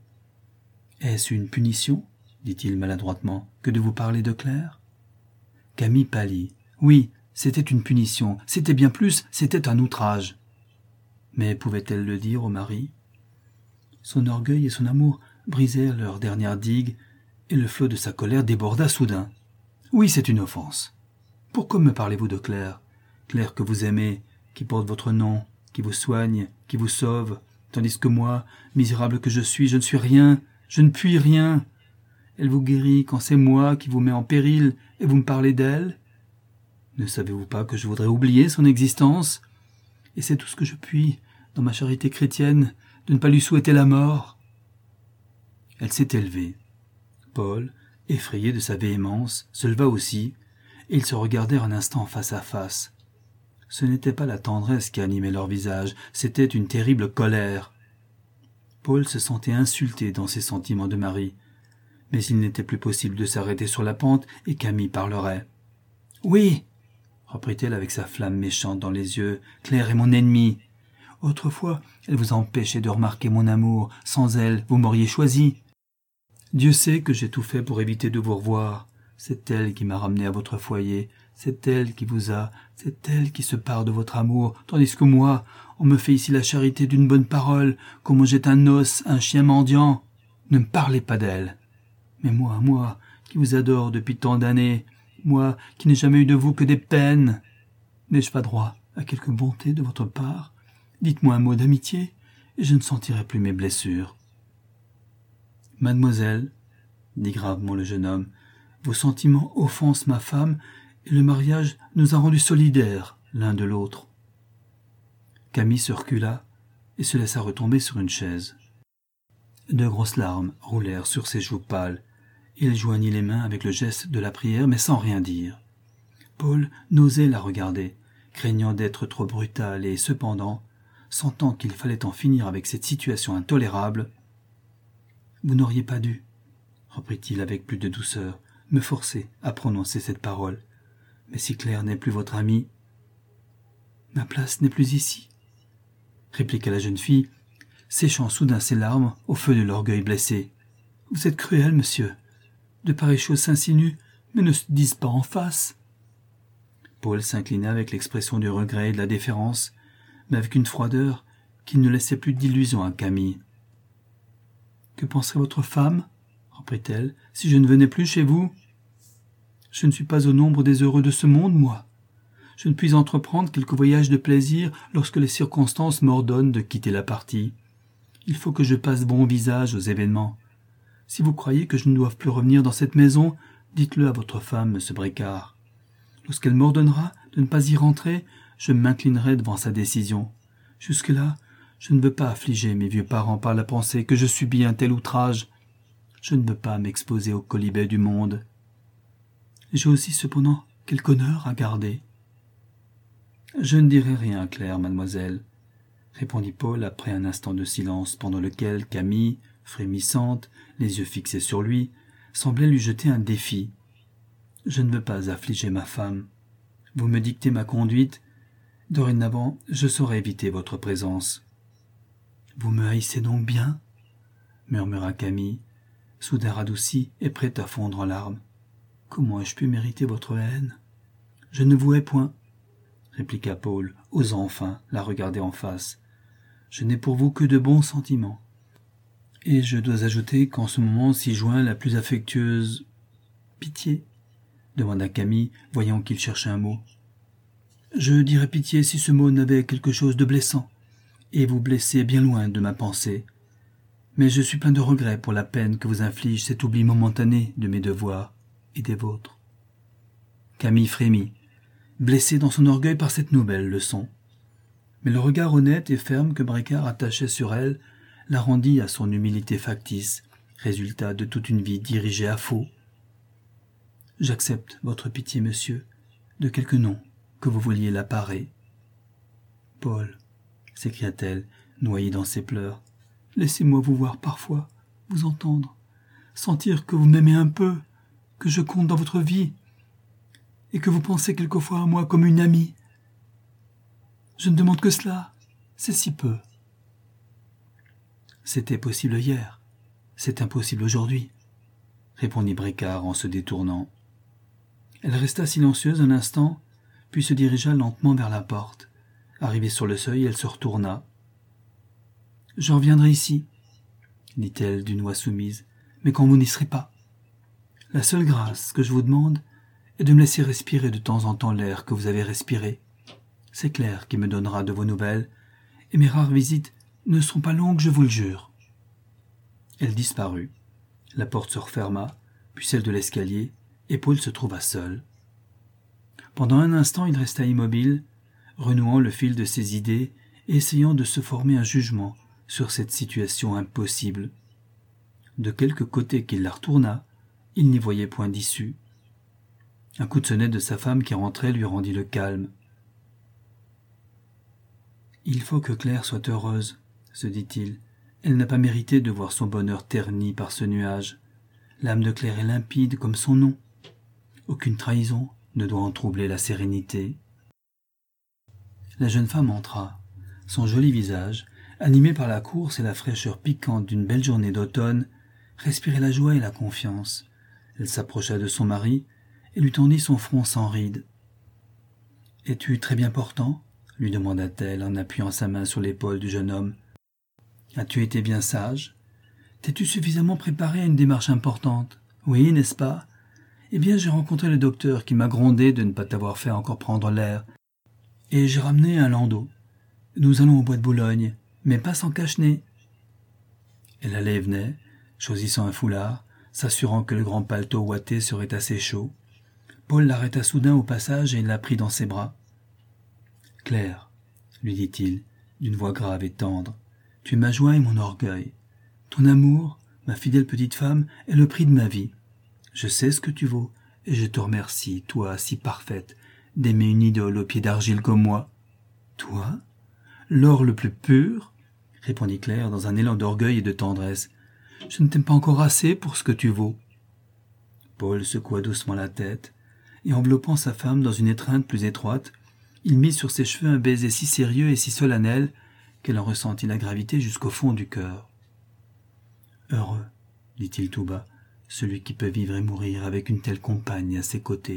« Est-ce une punition, dit-il maladroitement, que de vous parler de Claire ?» Camille pâlit. Oui, c'était une punition, c'était bien plus, c'était un outrage. Mais pouvait-elle le dire au mari? Son orgueil et son amour brisèrent leur dernière digue, et le flot de sa colère déborda soudain. « Oui, c'est une offense. Pourquoi me parlez-vous de Claire? Claire que vous aimez, qui porte votre nom, qui vous soigne, qui vous sauve, tandis que moi, misérable que je ne suis rien, je ne puis rien. Elle vous guérit quand c'est moi qui vous mets en péril, et vous me parlez d'elle? Ne savez-vous pas que je voudrais oublier son existence? Et c'est tout ce que je puis, dans ma charité chrétienne, de ne pas lui souhaiter la mort. » Elle s'est élevée. Paul, effrayé de sa véhémence, se leva aussi, et ils se regardèrent un instant face à face. Ce n'était pas la tendresse qui animait leur visage, c'était une terrible colère. Paul se sentait insulté dans ses sentiments de mari, mais il n'était plus possible de s'arrêter sur la pente et Camille parlerait. « Oui, » reprit-elle avec sa flamme méchante dans les yeux, « Claire est mon ennemie. Autrefois, elle vous empêchait de remarquer mon amour. Sans elle, vous m'auriez choisi. Dieu sait que j'ai tout fait pour éviter de vous revoir. C'est elle qui m'a ramené à votre foyer, c'est elle qui vous a, c'est elle qui se part de votre amour, tandis que moi, on me fait ici la charité d'une bonne parole, qu'on me jette un os, un chien mendiant. Ne me parlez pas d'elle. Mais moi, qui vous adore depuis tant d'années, moi, qui n'ai jamais eu de vous que des peines, n'ai-je pas droit à quelque bonté de votre part? Dites-moi un mot d'amitié, et je ne sentirai plus mes blessures. Mademoiselle, dit gravement le jeune homme, vos sentiments offensent ma femme, et le mariage nous a rendus solidaires l'un de l'autre. Camille se recula et se laissa retomber sur une chaise. De grosses larmes roulèrent sur ses joues pâles. Il joignit les mains avec le geste de la prière, mais sans rien dire. Paul n'osait la regarder, craignant d'être trop brutal, et cependant, sentant qu'il fallait en finir avec cette situation intolérable, « Vous n'auriez pas dû, reprit-il avec plus de douceur, me forcer à prononcer cette parole. Mais si Claire n'est plus votre amie, ma place n'est plus ici, répliqua la jeune fille, séchant soudain ses larmes au feu de l'orgueil blessé. Vous êtes cruel, monsieur. De pareilles choses s'insinuent, mais ne se disent pas en face. Paul s'inclina avec l'expression du regret et de la déférence, mais avec une froideur qui ne laissait plus d'illusion à Camille. Que penserait votre femme, reprit-elle, si je ne venais plus chez vous? Je ne suis pas au nombre des heureux de ce monde, moi. Je ne puis entreprendre quelque voyage de plaisir lorsque les circonstances m'ordonnent de quitter la partie. Il faut que je passe bon visage aux événements. Si vous croyez que je ne doive plus revenir dans cette maison, dites-le à votre femme, monsieur Bricard. Lorsqu'elle m'ordonnera de ne pas y rentrer, je m'inclinerai devant sa décision. Jusque-là, je ne veux pas affliger mes vieux parents par la pensée que je subis un tel outrage. Je ne veux pas m'exposer au quolibet du monde. J'ai aussi cependant quelque honneur à garder. Je ne dirai rien, Claire, mademoiselle, répondit Paul après un instant de silence pendant lequel Camille, frémissante, les yeux fixés sur lui, semblait lui jeter un défi. Je ne veux pas affliger ma femme. Vous me dictez ma conduite. Dorénavant, je saurai éviter votre présence. Vous me haïssez donc bien, murmura Camille, soudain radoucie et prête à fondre en larmes. Comment ai-je pu mériter votre haine? Je ne vous hais point, répliqua Paul, osant enfin la regarder en face. Je n'ai pour vous que de bons sentiments. Et je dois ajouter qu'en ce moment s'y joint la plus affectueuse pitié, demanda Camille, voyant qu'il cherchait un mot. Je dirais pitié si ce mot n'avait quelque chose de blessant, et vous blessez bien loin de ma pensée. Mais je suis plein de regrets pour la peine que vous inflige cet oubli momentané de mes devoirs et des vôtres. Camille frémit, blessée dans son orgueil par cette nouvelle leçon. Mais le regard honnête et ferme que Bricard attachait sur elle la rendit à son humilité factice, résultat de toute une vie dirigée à faux. « J'accepte votre pitié, monsieur, de quelque nom que vous vouliez la parer. »« Paul, s'écria-t-elle, noyée dans ses pleurs, laissez-moi vous voir parfois, vous entendre, sentir que vous m'aimez un peu, que je compte dans votre vie, et que vous pensez quelquefois à moi comme une amie. Je ne demande que cela, c'est si peu. » « C'était possible hier, c'est impossible aujourd'hui, » répondit Bricard en se détournant. Elle resta silencieuse un instant, puis se dirigea lentement vers la porte. Arrivée sur le seuil, elle se retourna. « Je reviendrai ici, » dit-elle d'une voix soumise, « mais quand vous n'y serez pas. La seule grâce que je vous demande est de me laisser respirer de temps en temps l'air que vous avez respiré. C'est Claire qui me donnera de vos nouvelles, et mes rares visites ne seront pas longues, je vous le jure. » Elle disparut. La porte se referma, puis celle de l'escalier, et Paul se trouva seul. Pendant un instant, il resta immobile, renouant le fil de ses idées et essayant de se former un jugement sur cette situation impossible. De quelque côté qu'il la retournât, il n'y voyait point d'issue. Un coup de sonnette de sa femme qui rentrait lui rendit le calme. « Il faut que Claire soit heureuse, » se dit-il. « Elle n'a pas mérité de voir son bonheur terni par ce nuage. L'âme de Claire est limpide comme son nom. Aucune trahison ne doit en troubler la sérénité. » La jeune femme entra. Son joli visage, animé par la course et la fraîcheur piquante d'une belle journée d'automne, respirait la joie et la confiance. Elle s'approcha de son mari et lui tendit son front sans rides. « Es-tu très bien portant ?» lui demanda-t-elle en appuyant sa main sur l'épaule du jeune homme. « As-tu été bien sage ? T'es-tu suffisamment préparé à une démarche importante ? Oui, n'est-ce pas ? Eh bien, j'ai rencontré le docteur qui m'a grondé de ne pas t'avoir fait encore prendre l'air. Et j'ai ramené un landau. Nous allons au bois de Boulogne, mais pas sans cache-nez. » Elle allait et venait, choisissant un foulard, s'assurant que le grand paletot ouaté serait assez chaud. Paul l'arrêta soudain au passage et la prit dans ses bras. « Claire, lui dit-il, d'une voix grave et tendre, tu es ma joie et mon orgueil. Ton amour, ma fidèle petite femme, est le prix de ma vie. Je sais ce que tu vaux, et je te remercie, toi, si parfaite, d'aimer une idole aux pieds d'argile comme moi. »« Toi ? L'or le plus pur ?» répondit Claire dans un élan d'orgueil et de tendresse. « Je ne t'aime pas encore assez pour ce que tu vaux. » Paul secoua doucement la tête, et enveloppant sa femme dans une étreinte plus étroite, il mit sur ses cheveux un baiser si sérieux et si solennel qu'elle en ressentit la gravité jusqu'au fond du cœur. « Heureux, dit-il tout bas, celui qui peut vivre et mourir avec une telle compagne à ses côtés. »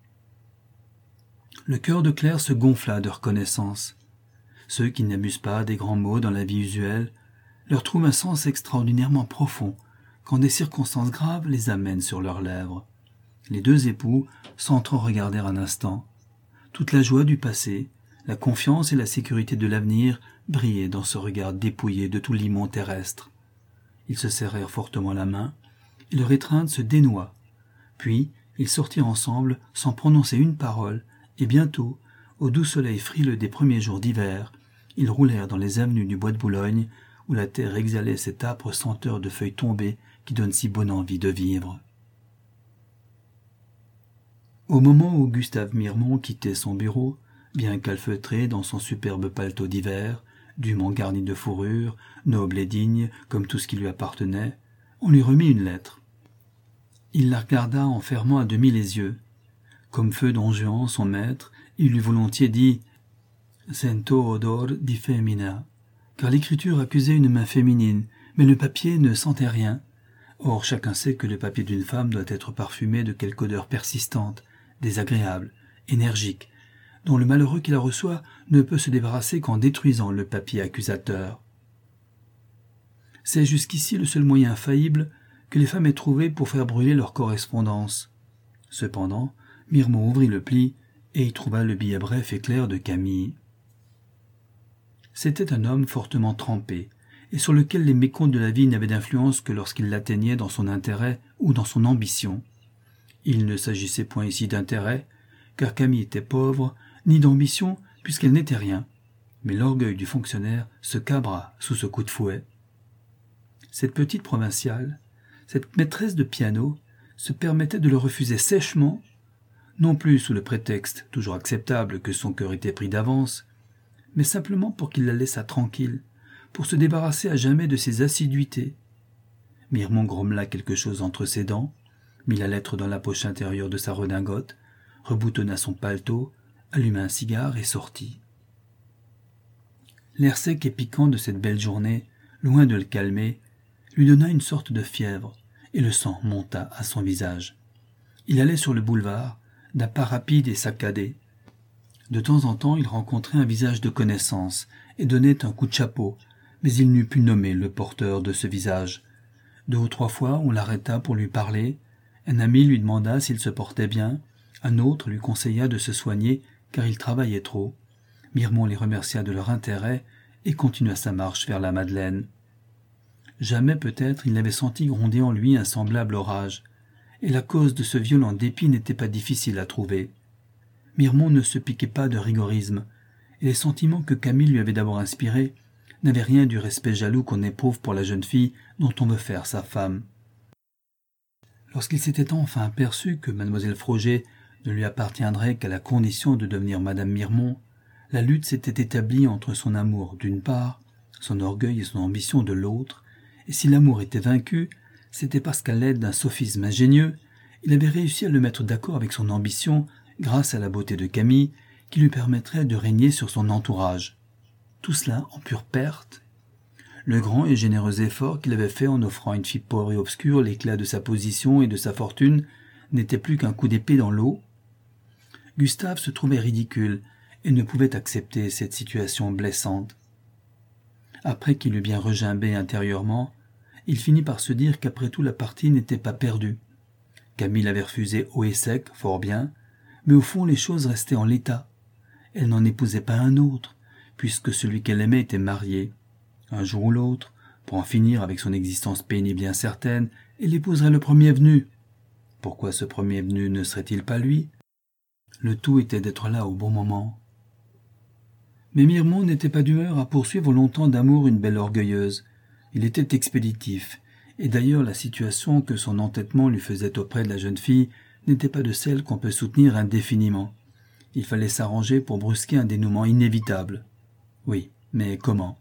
Le cœur de Claire se gonfla de reconnaissance. Ceux qui n'abusent pas des grands mots dans la vie usuelle leur trouvent un sens extraordinairement profond quand des circonstances graves les amènent sur leurs lèvres. Les deux époux s'entre-regardèrent un instant. Toute la joie du passé, la confiance et la sécurité de l'avenir brillaient dans ce regard dépouillé de tout limon terrestre. Ils se serrèrent fortement la main, et leur étreinte se dénoua. Puis ils sortirent ensemble sans prononcer une parole, et bientôt, au doux soleil frileux des premiers jours d'hiver, ils roulèrent dans les avenues du bois de Boulogne, où la terre exhalait cette âpre senteur de feuilles tombées qui donne si bonne envie de vivre. Au moment où Gustave Mirmont quittait son bureau, bien calfeutré dans son superbe paletot d'hiver, dûment garni de fourrure, noble et digne comme tout ce qui lui appartenait, on lui remit une lettre. Il la regarda en fermant à demi les yeux. Comme feu Don Juan, son maître, il eût volontiers dit « Sento odor di femmina », car l'écriture accusait une main féminine, mais le papier ne sentait rien. Or chacun sait que le papier d'une femme doit être parfumé de quelque odeur persistante, désagréable, énergique, dont le malheureux qui la reçoit ne peut se débarrasser qu'en détruisant le papier accusateur. C'est jusqu'ici le seul moyen infaillible que les femmes aient trouvé pour faire brûler leur correspondance. Cependant, Mirmont ouvrit le pli et y trouva le billet bref et clair de Camille. C'était un homme fortement trempé, et sur lequel les mécomptes de la vie n'avaient d'influence que lorsqu'il l'atteignait dans son intérêt ou dans son ambition. Il ne s'agissait point ici d'intérêt, car Camille était pauvre, ni d'ambition, puisqu'elle n'était rien. Mais l'orgueil du fonctionnaire se cabra sous ce coup de fouet. Cette petite provinciale, cette maîtresse de piano, se permettait de le refuser sèchement, non plus sous le prétexte, toujours acceptable, que son cœur était pris d'avance, mais simplement pour qu'il la laissât tranquille, pour se débarrasser à jamais de ses assiduités. Mirmont grommela quelque chose entre ses dents, mit la lettre dans la poche intérieure de sa redingote, reboutonna son paletot, alluma un cigare et sortit. L'air sec et piquant de cette belle journée, loin de le calmer, lui donna une sorte de fièvre, et le sang monta à son visage. Il allait sur le boulevard, d'un pas rapide et saccadé. De temps en temps, il rencontrait un visage de connaissance et donnait un coup de chapeau, mais il n'eût pu nommer le porteur de ce visage. 2 ou 3 fois, on l'arrêta pour lui parler. Un ami lui demanda s'il se portait bien. Un autre lui conseilla de se soigner, car il travaillait trop. Mirmont les remercia de leur intérêt et continua sa marche vers la Madeleine. Jamais peut-être il n'avait senti gronder en lui un semblable orage, et la cause de ce violent dépit n'était pas difficile à trouver. Mirmont ne se piquait pas de rigorisme, et les sentiments que Camille lui avait d'abord inspirés n'avaient rien du respect jaloux qu'on éprouve pour la jeune fille dont on veut faire sa femme. Lorsqu'il s'était enfin aperçu que mademoiselle Froger ne lui appartiendrait qu'à la condition de devenir madame Mirmont, la lutte s'était établie entre son amour d'une part, son orgueil et son ambition de l'autre, et si l'amour était vaincu, c'était parce qu'à l'aide d'un sophisme ingénieux, il avait réussi à le mettre d'accord avec son ambition grâce à la beauté de Camille qui lui permettrait de régner sur son entourage. Tout cela en pure perte. le grand et généreux effort qu'il avait fait en offrant à une fille pauvre et obscure l'éclat de sa position et de sa fortune n'était plus qu'un coup d'épée dans l'eau. Gustave se trouvait ridicule et ne pouvait accepter cette situation blessante. Après qu'il eut bien regimbé intérieurement, il finit par se dire qu'après tout la partie n'était pas perdue. Camille l'avait refusé haut et sec, fort bien, mais au fond les choses restaient en l'état. Elle n'en épousait pas un autre, puisque celui qu'elle aimait était marié. Un jour ou l'autre, pour en finir avec son existence pénible et incertaine, elle épouserait le premier venu. Pourquoi ce premier venu ne serait-il pas lui? Le tout était d'être là au bon moment. Mais Mirmont n'était pas d'humeur à poursuivre longtemps d'amour une belle orgueilleuse. Il était expéditif, et d'ailleurs la situation que son entêtement lui faisait auprès de la jeune fille n'était pas de celle qu'on peut soutenir indéfiniment. Il fallait s'arranger pour brusquer un dénouement inévitable. Oui, mais comment?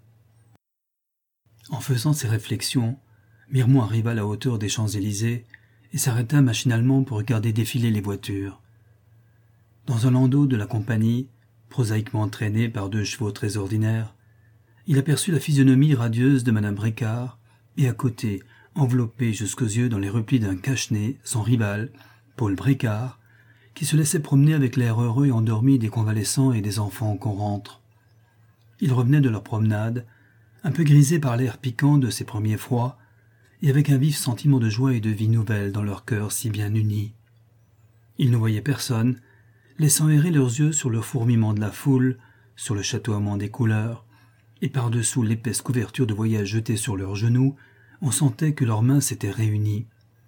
En faisant ces réflexions, Mirmont arriva à la hauteur des Champs-Élysées et s'arrêta machinalement pour regarder défiler les voitures. Dans un landau de la compagnie, prosaïquement traîné par 2 chevaux très ordinaires, il aperçut la physionomie radieuse de madame Bricard, et à côté, enveloppé jusqu'aux yeux dans les replis d'un cache-nez, son rival, Paul Bricard, qui se laissait promener avec l'air heureux et endormi des convalescents et des enfants qu'on rentre. Ils revenaient de leur promenade, un peu grisés par l'air piquant de ces premiers froids, et avec un vif sentiment de joie et de vie nouvelle dans leur cœur si bien unis. Ils ne voyaient personne, laissant errer leurs yeux sur le fourmillement de la foule, sur le chatoiement des couleurs, et par-dessous l'épaisse couverture de voyage jetée sur leurs genoux, on sentait que leurs mains s'étaient réunies.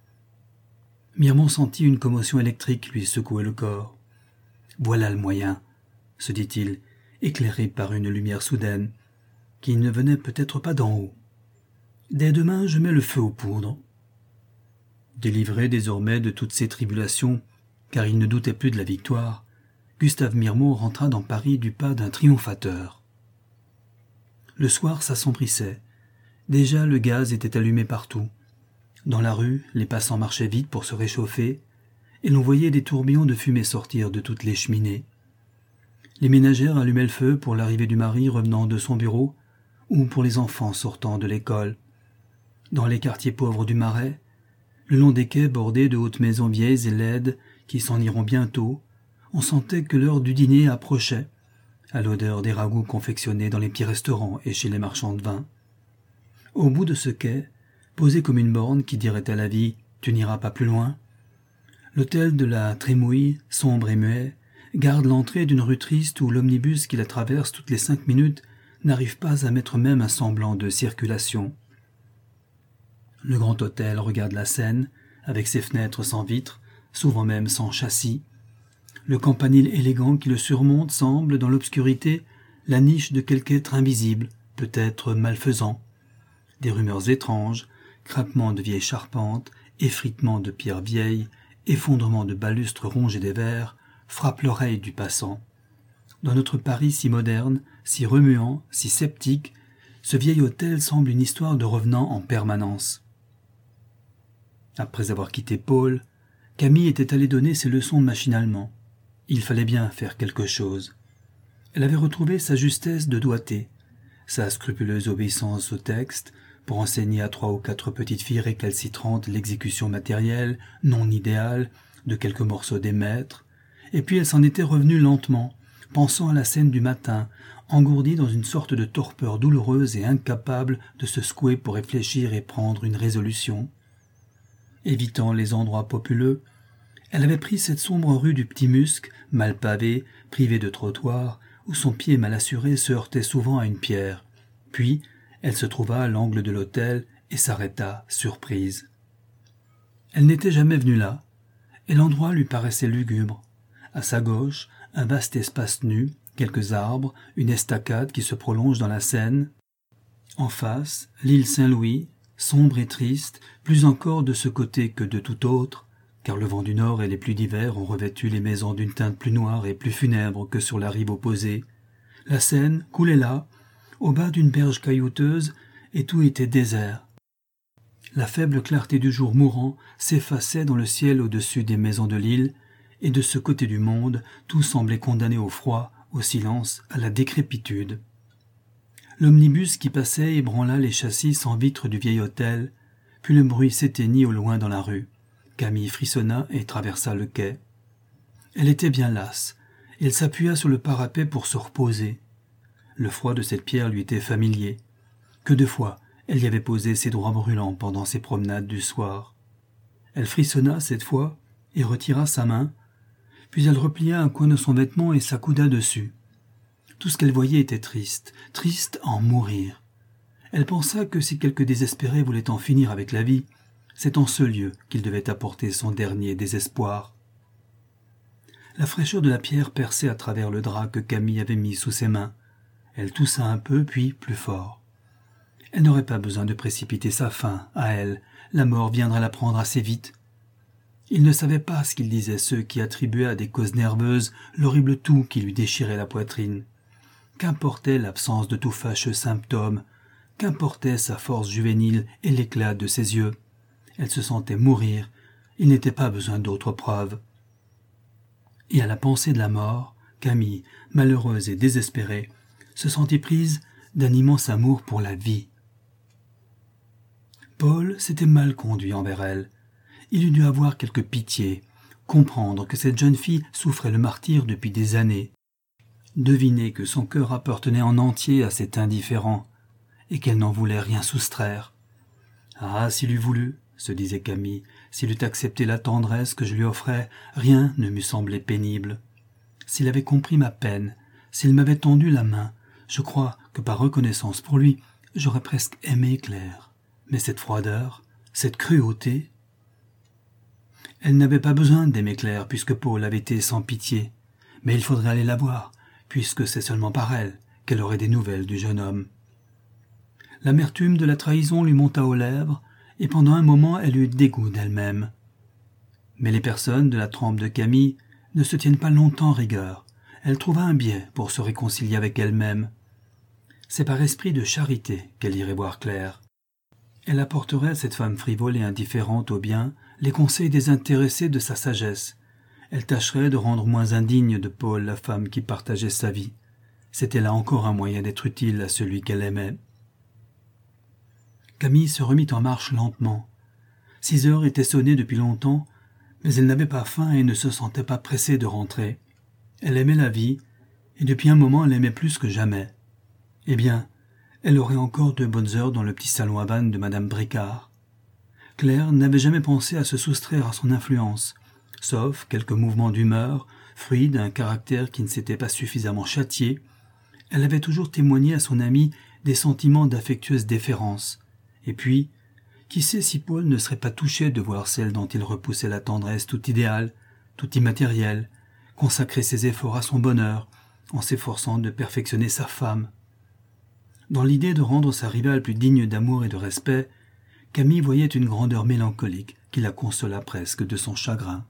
Mirmont sentit une commotion électrique lui secouer le corps. « Voilà le moyen », se dit-il, éclairé par une lumière soudaine, qui ne venait peut-être pas d'en haut. « Dès demain, je mets le feu aux poudres. » Délivré désormais de toutes ses tribulations, car il ne doutait plus de la victoire, Gustave Mirmont rentra dans Paris du pas d'un triomphateur. Le soir s'assombrissait. Déjà le gaz était allumé partout. Dans la rue, les passants marchaient vite pour se réchauffer, et l'on voyait des tourbillons de fumée sortir de toutes les cheminées. Les ménagères allumaient le feu pour l'arrivée du mari revenant de son bureau, ou pour les enfants sortant de l'école. Dans les quartiers pauvres du Marais, le long des quais bordés de hautes maisons vieilles et laides qui s'en iront bientôt, on sentait que l'heure du dîner approchait, à l'odeur des ragoûts confectionnés dans les petits restaurants et chez les marchands de vin. Au bout de ce quai, posé comme une borne qui dirait à la vie « tu n'iras pas plus loin », l'hôtel de la Trémouille, sombre et muet, garde l'entrée d'une rue triste où l'omnibus qui la traverse toutes les 5 minutes n'arrive pas à mettre même un semblant de circulation. Le grand hôtel regarde la Seine, avec ses fenêtres sans vitres, souvent même sans châssis. Le campanile élégant qui le surmonte semble, dans l'obscurité, la niche de quelque être invisible, peut-être malfaisant. Des rumeurs étranges, craquements de vieilles charpentes, effritements de pierres vieilles, effondrements de balustres rongés des verres, frappent l'oreille du passant. Dans notre Paris si moderne, si remuant, si sceptique, ce vieil hôtel semble une histoire de revenants en permanence. Après avoir quitté Paul, Camille était allée donner ses leçons machinalement. Il fallait bien faire quelque chose. Elle avait retrouvé sa justesse de doigté, sa scrupuleuse obéissance au texte, pour enseigner à 3 ou 4 petites filles récalcitrantes l'exécution matérielle, non idéale, de quelques morceaux des maîtres, et puis elle s'en était revenue lentement, pensant à la scène du matin, engourdie dans une sorte de torpeur douloureuse et incapable de se secouer pour réfléchir et prendre une résolution. Évitant les endroits populeux, elle avait pris cette sombre rue du Petit Musc, mal pavée, privée de trottoir, où son pied mal assuré se heurtait souvent à une pierre. Puis, elle se trouva à l'angle de l'hôtel et s'arrêta, surprise. Elle n'était jamais venue là, et l'endroit lui paraissait lugubre. À sa gauche, un vaste espace nu, quelques arbres, une estacade qui se prolonge dans la Seine. En face, l'île Saint-Louis, sombre et triste, plus encore de ce côté que de tout autre, car le vent du nord et les pluies d'hiver ont revêtu les maisons d'une teinte plus noire et plus funèbre que sur la rive opposée. La Seine coulait là, au bas d'une berge caillouteuse, et tout était désert. La faible clarté du jour mourant s'effaçait dans le ciel au-dessus des maisons de l'île, et de ce côté du monde, tout semblait condamné au froid, au silence, à la décrépitude. L'omnibus qui passait ébranla les châssis sans vitres du vieil hôtel, puis le bruit s'éteignit au loin dans la rue. Camille frissonna et traversa le quai. Elle était bien lasse. Elle s'appuya sur le parapet pour se reposer. Le froid de cette pierre lui était familier. Que de fois elle y avait posé ses doigts brûlants pendant ses promenades du soir. Elle frissonna cette fois et retira sa main, puis elle replia un coin de son vêtement et s'accouda dessus. Tout ce qu'elle voyait était triste, triste à en mourir. Elle pensa que si quelque désespéré voulait en finir avec la vie, c'est en ce lieu qu'il devait apporter son dernier désespoir. La fraîcheur de la pierre perçait à travers le drap que Camille avait mis sous ses mains. Elle toussa un peu, puis plus fort. Elle n'aurait pas besoin de précipiter sa fin, à elle. La mort viendrait la prendre assez vite. Il ne savait pas ce qu'ils disaient ceux qui attribuaient à des causes nerveuses l'horrible toux qui lui déchirait la poitrine. Qu'importait l'absence de tout fâcheux symptôme, qu'importait sa force juvénile et l'éclat de ses yeux. Elle se sentait mourir, il n'était pas besoin d'autres preuves. Et à la pensée de la mort, Camille, malheureuse et désespérée, se sentit prise d'un immense amour pour la vie. Paul s'était mal conduit envers elle. Il eût dû avoir quelque pitié, comprendre que cette jeune fille souffrait le martyre depuis des années, deviner que son cœur appartenait en entier à cet indifférent, et qu'elle n'en voulait rien soustraire. « Ah, s'il eût voulu, se disait Camille, s'il eût accepté la tendresse que je lui offrais, rien ne m'eût semblé pénible. S'il avait compris ma peine, s'il m'avait tendu la main, je crois que par reconnaissance pour lui, j'aurais presque aimé Claire. Mais cette froideur, cette cruauté... » Elle n'avait pas besoin d'aimer Claire, puisque Paul avait été sans pitié. Mais il faudrait aller la voir, puisque c'est seulement par elle qu'elle aurait des nouvelles du jeune homme. L'amertume de la trahison lui monta aux lèvres, et pendant un moment elle eut dégoût d'elle-même. Mais les personnes de la trempe de Camille ne se tiennent pas longtemps rigueur. Elle trouva un biais pour se réconcilier avec elle-même. C'est par esprit de charité qu'elle irait voir Claire. Elle apporterait à cette femme frivole et indifférente au bien les conseils désintéressés de sa sagesse. Elle tâcherait de rendre moins indigne de Paul la femme qui partageait sa vie. C'était là encore un moyen d'être utile à celui qu'elle aimait. Camille se remit en marche lentement. 6 heures étaient sonnées depuis longtemps, mais elle n'avait pas faim et ne se sentait pas pressée de rentrer. Elle aimait la vie, et depuis un moment elle l'aimait plus que jamais. Eh bien, elle aurait encore de bonnes heures dans le petit salon à vannes de Madame Bricard. Claire n'avait jamais pensé à se soustraire à son influence, sauf quelques mouvements d'humeur, fruits d'un caractère qui ne s'était pas suffisamment châtié. Elle avait toujours témoigné à son amie des sentiments d'affectueuse déférence. Et puis, qui sait si Paul ne serait pas touché de voir celle dont il repoussait la tendresse tout idéale, tout immatérielle, consacrer ses efforts à son bonheur, en s'efforçant de perfectionner sa femme. Dans l'idée de rendre sa rivale plus digne d'amour et de respect, Camille voyait une grandeur mélancolique qui la consola presque de son chagrin.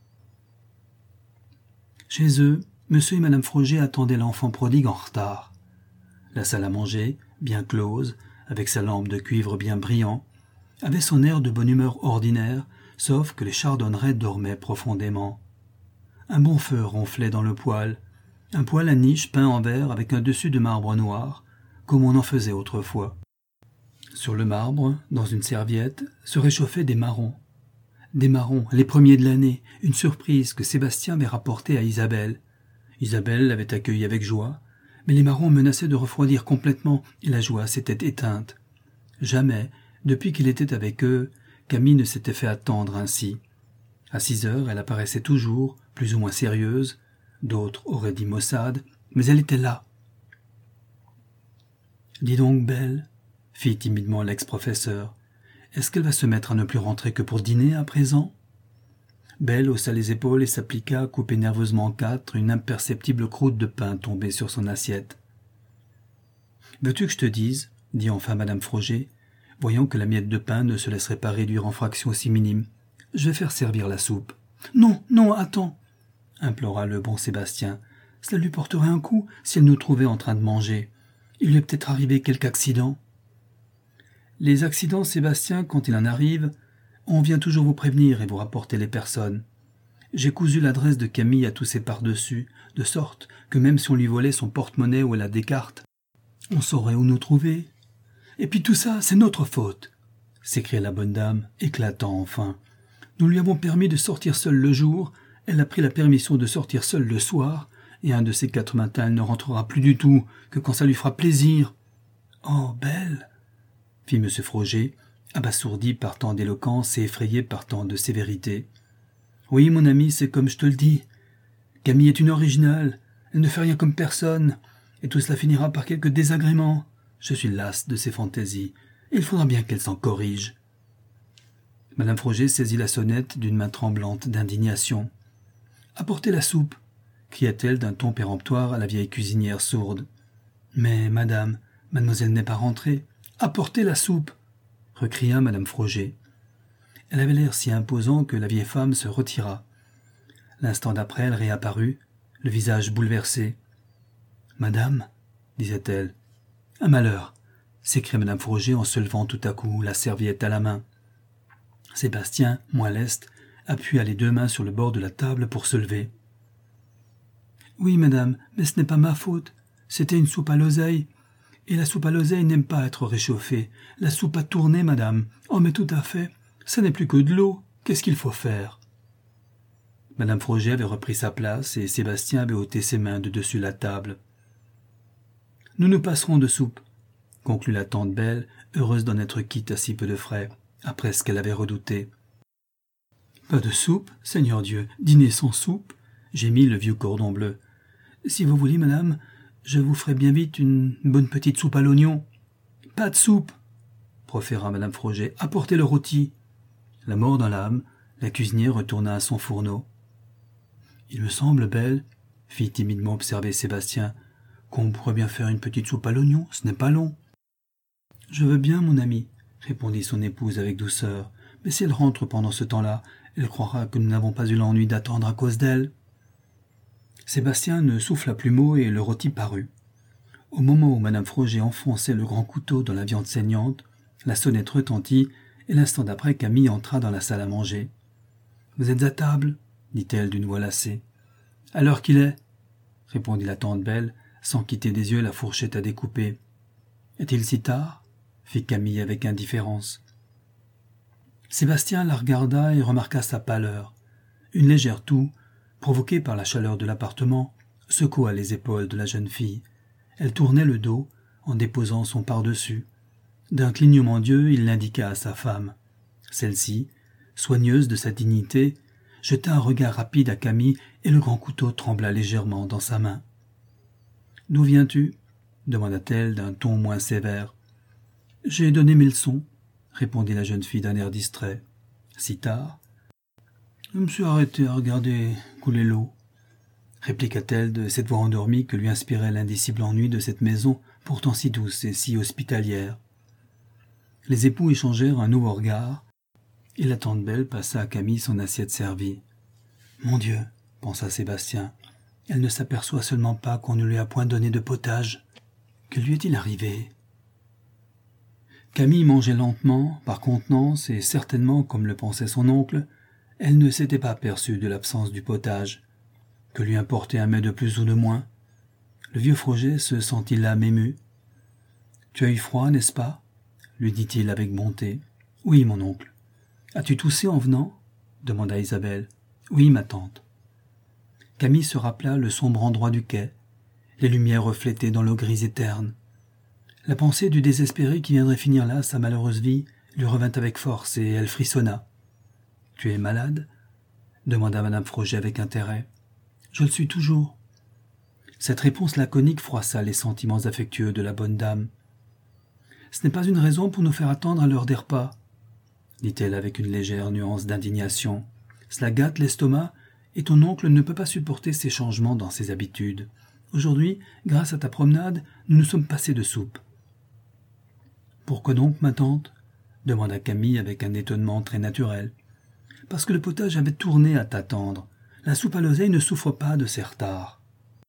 Chez eux, M. et Mme Froger attendaient l'enfant prodigue en retard. La salle à manger, bien close, avec sa lampe de cuivre bien brillant, avait son air de bonne humeur ordinaire, sauf que les chardonnerets dormaient profondément. Un bon feu ronflait dans le poêle, un poêle à niche peint en vert avec un dessus de marbre noir, comme on en faisait autrefois. Sur le marbre, dans une serviette, se réchauffaient des marrons. Des marrons, les premiers de l'année, une surprise que Sébastien avait rapportée à Isabelle. Isabelle l'avait accueilli avec joie, mais les marrons menaçaient de refroidir complètement et la joie s'était éteinte. Jamais, depuis qu'il était avec eux, Camille ne s'était fait attendre ainsi. À 6 heures, elle apparaissait toujours, plus ou moins sérieuse. D'autres auraient dit maussade, mais elle était là. « Dis donc, Belle, » fit timidement l'ex-professeur, « est-ce qu'elle va se mettre à ne plus rentrer que pour dîner à présent ?» Belle haussa les épaules et s'appliqua à couper nerveusement en 4 une imperceptible croûte de pain tombée sur son assiette. « Veux-tu que je te dise ?» dit enfin Madame Froger, voyant que la miette de pain ne se laisserait pas réduire en fractions aussi minimes. « Je vais faire servir la soupe. »« Non, non, attends !» implora le bon Sébastien. « Cela lui porterait un coup si elle nous trouvait en train de manger. Il lui est peut-être arrivé quelque accident. » « Les accidents, Sébastien, quand il en arrive, on vient toujours vous prévenir et vous rapporter les personnes. J'ai cousu l'adresse de Camille à tous ses par-dessus, de sorte que même si on lui volait son porte-monnaie ou la décarte, On saurait où nous trouver. Et puis tout ça, c'est notre faute, s'écria la bonne dame, éclatant enfin. Nous lui avons permis de sortir seule le jour, elle a pris la permission de sortir seule le soir, et un de ces 4 matins, elle ne rentrera plus du tout que quand ça lui fera plaisir. Oh, Belle, fit M. Froger, abasourdi par tant d'éloquence et effrayé par tant de sévérité. Oui, mon ami, c'est comme je te le dis. Camille est une originale, elle ne fait rien comme personne, et tout cela finira par quelques désagréments. Je suis lasse de ses fantaisies, et il faudra bien qu'elle s'en corrige. Madame Froger saisit la sonnette d'une main tremblante d'indignation. « Apportez la soupe !» cria-t-elle d'un ton péremptoire à la vieille cuisinière sourde. « Mais, madame, mademoiselle n'est pas rentrée. Apportez la soupe !» recria madame Froger. Elle avait l'air si imposant que la vieille femme se retira. L'instant d'après, elle réapparut, le visage bouleversé. « Madame, disait-elle. « Un malheur !» s'écria madame Froger en se levant tout à coup, la serviette à la main. Sébastien, moins leste, appuya les 2 mains sur le bord de la table pour se lever. « Oui, madame, mais ce n'est pas ma faute. C'était une soupe à l'oseille. Et la soupe à l'oseille n'aime pas être réchauffée. La soupe a tourné, madame. Oh, mais tout à fait. Ça n'est plus que de l'eau. Qu'est-ce qu'il faut faire ?» Madame Froger avait repris sa place et Sébastien avait ôté ses mains de dessus la table. « Nous nous passerons de soupe, » conclut la tante Belle, heureuse d'en être quitte à si peu de frais, après ce qu'elle avait redouté. « Pas de soupe, Seigneur Dieu, dîner sans soupe ?» gémit le vieux cordon bleu. « Si vous voulez, madame, je vous ferai bien vite une bonne petite soupe à l'oignon. »« Pas de soupe !» proféra madame Froger. « Apportez le rôti. » La mort dans l'âme, la cuisinière retourna à son fourneau. « Il me semble, Belle, fit timidement observer Sébastien, qu'on pourrait bien faire une petite soupe à l'oignon, ce n'est pas long. »« Je veux bien, mon ami, » répondit son épouse avec douceur, « mais si elle rentre pendant ce temps-là, elle croira que nous n'avons pas eu l'ennui d'attendre à cause d'elle. » Sébastien ne souffla plus mot et le rôti parut. Au moment où madame Froger enfonçait le grand couteau dans la viande saignante, la sonnette retentit, et l'instant d'après Camille entra dans la salle à manger. « Vous êtes à table ?» dit-elle d'une voix lassée. « À l'heure qu'il est ?» répondit la tante Belle, sans quitter des yeux la fourchette à découper. « Est-il si tard ?» fit Camille avec indifférence. Sébastien la regarda et remarqua sa pâleur. Une légère toux, provoquée par la chaleur de l'appartement, secoua les épaules de la jeune fille. Elle tournait le dos, en déposant son par-dessus. D'un clignement d'yeux, il l'indiqua à sa femme. Celle-ci, soigneuse de sa dignité, jeta un regard rapide à Camille et le grand couteau trembla légèrement dans sa main. « D'où viens-tu » demanda-t-elle d'un ton moins sévère. « J'ai donné mes leçons » répondit la jeune fille d'un air distrait. « Si tard ?»« Je me suis arrêtée à regarder couler l'eau » répliqua-t-elle de cette voix endormie que lui inspirait l'indicible ennui de cette maison pourtant si douce et si hospitalière. Les époux échangèrent un nouveau regard, et la tante Belle passa à Camille son assiette servie. « Mon Dieu !» pensa Sébastien. « Elle ne s'aperçoit seulement pas qu'on ne lui a point donné de potage. Que lui est-il arrivé ?» Camille mangeait lentement, par contenance, et certainement, comme le pensait son oncle, elle ne s'était pas aperçue de l'absence du potage. Que lui importait un mets de plus ou de moins? Le vieux Froger se sentit l'âme émue. « Tu as eu froid, n'est-ce pas ?» lui dit-il avec bonté. « Oui, mon oncle. »« As-tu toussé en venant ?» demanda Isabelle. « Oui, ma tante. » Camille se rappela le sombre endroit du quai, les lumières reflétées dans l'eau grise et terne. La pensée du désespéré qui viendrait finir là sa malheureuse vie lui revint avec force et elle frissonna. « Tu es malade ?» demanda madame Froger avec intérêt. « Je le suis toujours. » Cette réponse laconique froissa les sentiments affectueux de la bonne dame. « Ce n'est pas une raison pour nous faire attendre à l'heure des repas, » dit-elle avec une légère nuance d'indignation. « Cela gâte l'estomac, et ton oncle ne peut pas supporter ces changements dans ses habitudes. Aujourd'hui, grâce à ta promenade, nous nous sommes passés de soupe. »« Pourquoi donc, ma tante ?» demanda Camille avec un étonnement très naturel. « Parce que le potage avait tourné à t'attendre. La soupe à l'oseille ne souffre pas de ces retards. »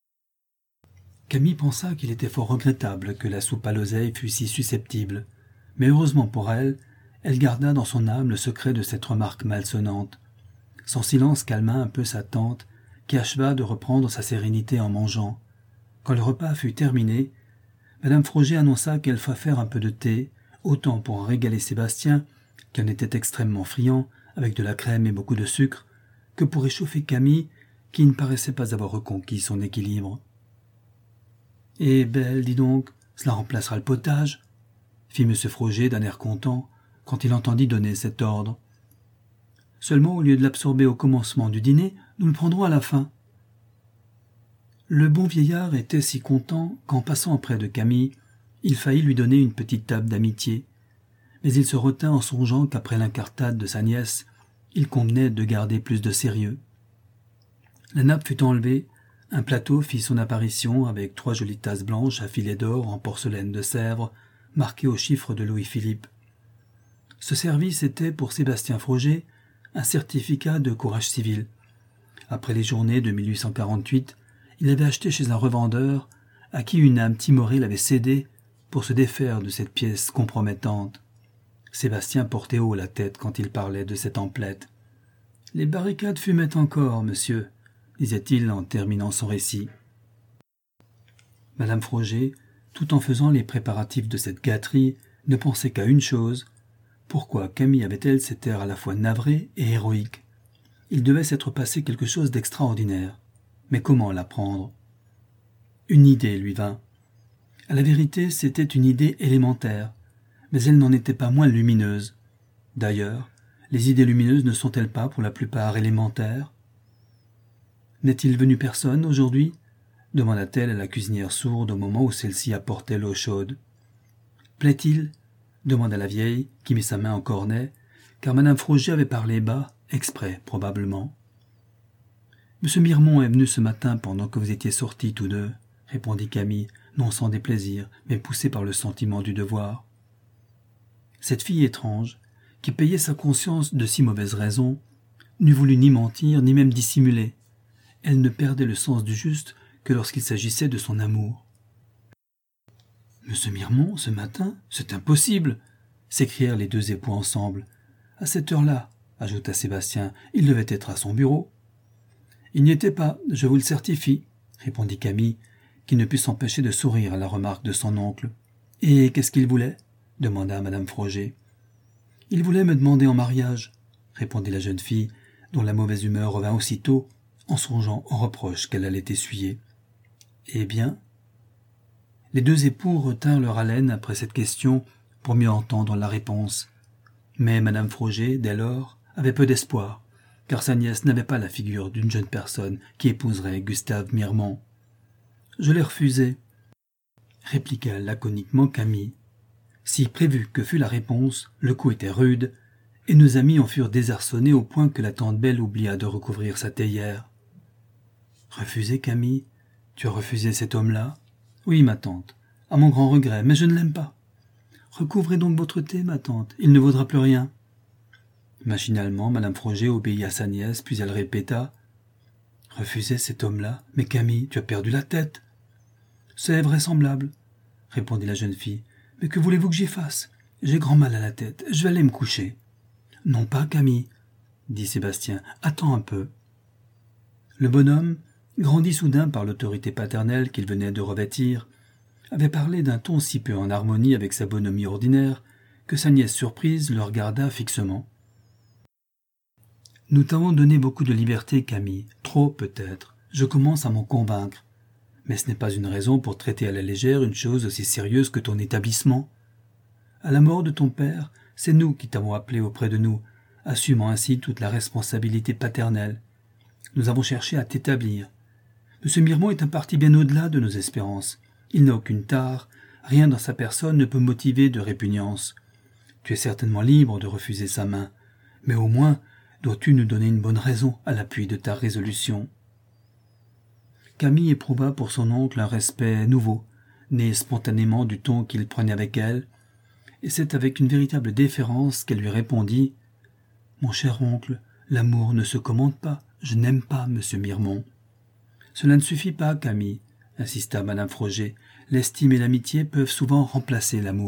Camille pensa qu'il était fort regrettable que la soupe à l'oseille fût si susceptible, mais heureusement pour elle, elle garda dans son âme le secret de cette remarque malsonnante. Son silence calma un peu sa tante, qui acheva de reprendre sa sérénité en mangeant. Quand le repas fut terminé, Madame Froger annonça qu'elle ferait faire un peu de thé, autant pour en régaler Sébastien, qui en était extrêmement friand, avec de la crème et beaucoup de sucre, que pour réchauffer Camille, qui ne paraissait pas avoir reconquis son équilibre. « Eh belle, dis donc, cela remplacera le potage » fit M. Froger d'un air content, quand il entendit donner cet ordre. « Seulement, au lieu de l'absorber au commencement du dîner, nous le prendrons à la fin. » Le bon vieillard était si content qu'en passant auprès de Camille, il faillit lui donner une petite table d'amitié, mais il se retint en songeant qu'après l'incartade de sa nièce, il convenait de garder plus de sérieux. La nappe fut enlevée, un plateau fit son apparition avec 3 jolies tasses blanches à filets d'or en porcelaine de Sèvres, marquées au chiffre de Louis-Philippe. Ce service était pour Sébastien Froger un certificat de courage civil. Après les journées de 1848, il avait acheté chez un revendeur à qui une âme timorée l'avait cédé pour se défaire de cette pièce compromettante. Sébastien portait haut la tête quand il parlait de cette emplette. « Les barricades fumaient encore, monsieur », disait-il en terminant son récit. Madame Froger, tout en faisant les préparatifs de cette gâterie, ne pensait qu'à une chose. Pourquoi Camille avait-elle cet air à la fois navré et héroïque? Il devait s'être passé quelque chose d'extraordinaire. Mais comment l'apprendre? Une idée lui vint. À la vérité, c'était une idée élémentaire, mais elle n'en était pas moins lumineuse. D'ailleurs, les idées lumineuses ne sont-elles pas pour la plupart élémentaires? « N'est-il venu personne aujourd'hui » demanda-t-elle à la cuisinière sourde au moment où celle-ci apportait l'eau chaude. « Plaît-il » demanda la vieille, qui mit sa main en cornet, car madame Froger avait parlé bas, exprès probablement. « Monsieur Mirmont est venu ce matin pendant que vous étiez sortis tous deux, » répondit Camille, non sans déplaisir, mais poussée par le sentiment du devoir. Cette fille étrange, qui payait sa conscience de si mauvaises raisons, n'eût voulu ni mentir, ni même dissimuler. Elle ne perdait le sens du juste que lorsqu'il s'agissait de son amour. « Monsieur Mirmont, ce matin, c'est impossible !» s'écrièrent les 2 époux ensemble. « À cette heure-là, » ajouta Sébastien, « il devait être à son bureau. »« Il n'y était pas, je vous le certifie, » répondit Camille, qui ne put s'empêcher de sourire à la remarque de son oncle. « Et qu'est-ce qu'il voulait ?» demanda madame Froger. « Il voulait me demander en mariage, » répondit la jeune fille, dont la mauvaise humeur revint aussitôt, en songeant aux reproches qu'elle allait essuyer. « Eh bien ?» Les 2 époux retinrent leur haleine après cette question pour mieux entendre la réponse. Mais madame Froger, dès lors, avait peu d'espoir, car sa nièce n'avait pas la figure d'une jeune personne qui épouserait Gustave Mirmont. « Je l'ai refusé, » répliqua laconiquement Camille. Si prévu que fut la réponse, le coup était rude, et nos amis en furent désarçonnés au point que la tante Belle oublia de recouvrir sa théière. « Refusé, Camille? Tu as refusé cet homme-là? »« Oui, ma tante, à mon grand regret, mais je ne l'aime pas. »« Recouvrez donc votre thé, ma tante, il ne vaudra plus rien. » Machinalement, madame Froger obéit à sa nièce, puis elle répéta « Refuser cet homme-là? Mais Camille, tu as perdu la tête. »« C'est vraisemblable, » répondit la jeune fille. « Mais que voulez-vous que j'y fasse? J'ai grand mal à la tête, je vais aller me coucher. »« Non pas, Camille, » dit Sébastien, « attends un peu. » Le bonhomme, grandi soudain par l'autorité paternelle qu'il venait de revêtir, avait parlé d'un ton si peu en harmonie avec sa bonhomie ordinaire que sa nièce surprise le regarda fixement. « Nous t'avons donné beaucoup de liberté, Camille, trop peut-être, je commence à m'en convaincre. Mais ce n'est pas une raison pour traiter à la légère une chose aussi sérieuse que ton établissement. À la mort de ton père, c'est nous qui t'avons appelé auprès de nous, assumant ainsi toute la responsabilité paternelle. Nous avons cherché à t'établir. M. Mirmont est un parti bien au-delà de nos espérances. Il n'a aucune tare, rien dans sa personne ne peut motiver de répugnance. Tu es certainement libre de refuser sa main, mais au moins dois-tu nous donner une bonne raison à l'appui de ta résolution. » Camille éprouva pour son oncle un respect nouveau, né spontanément du ton qu'il prenait avec elle, et c'est avec une véritable déférence qu'elle lui répondit « Mon cher oncle, l'amour ne se commande pas, je n'aime pas M. Mirmont. »« Cela ne suffit pas, Camille, » insista madame Froger, « l'estime et l'amitié peuvent souvent remplacer l'amour. »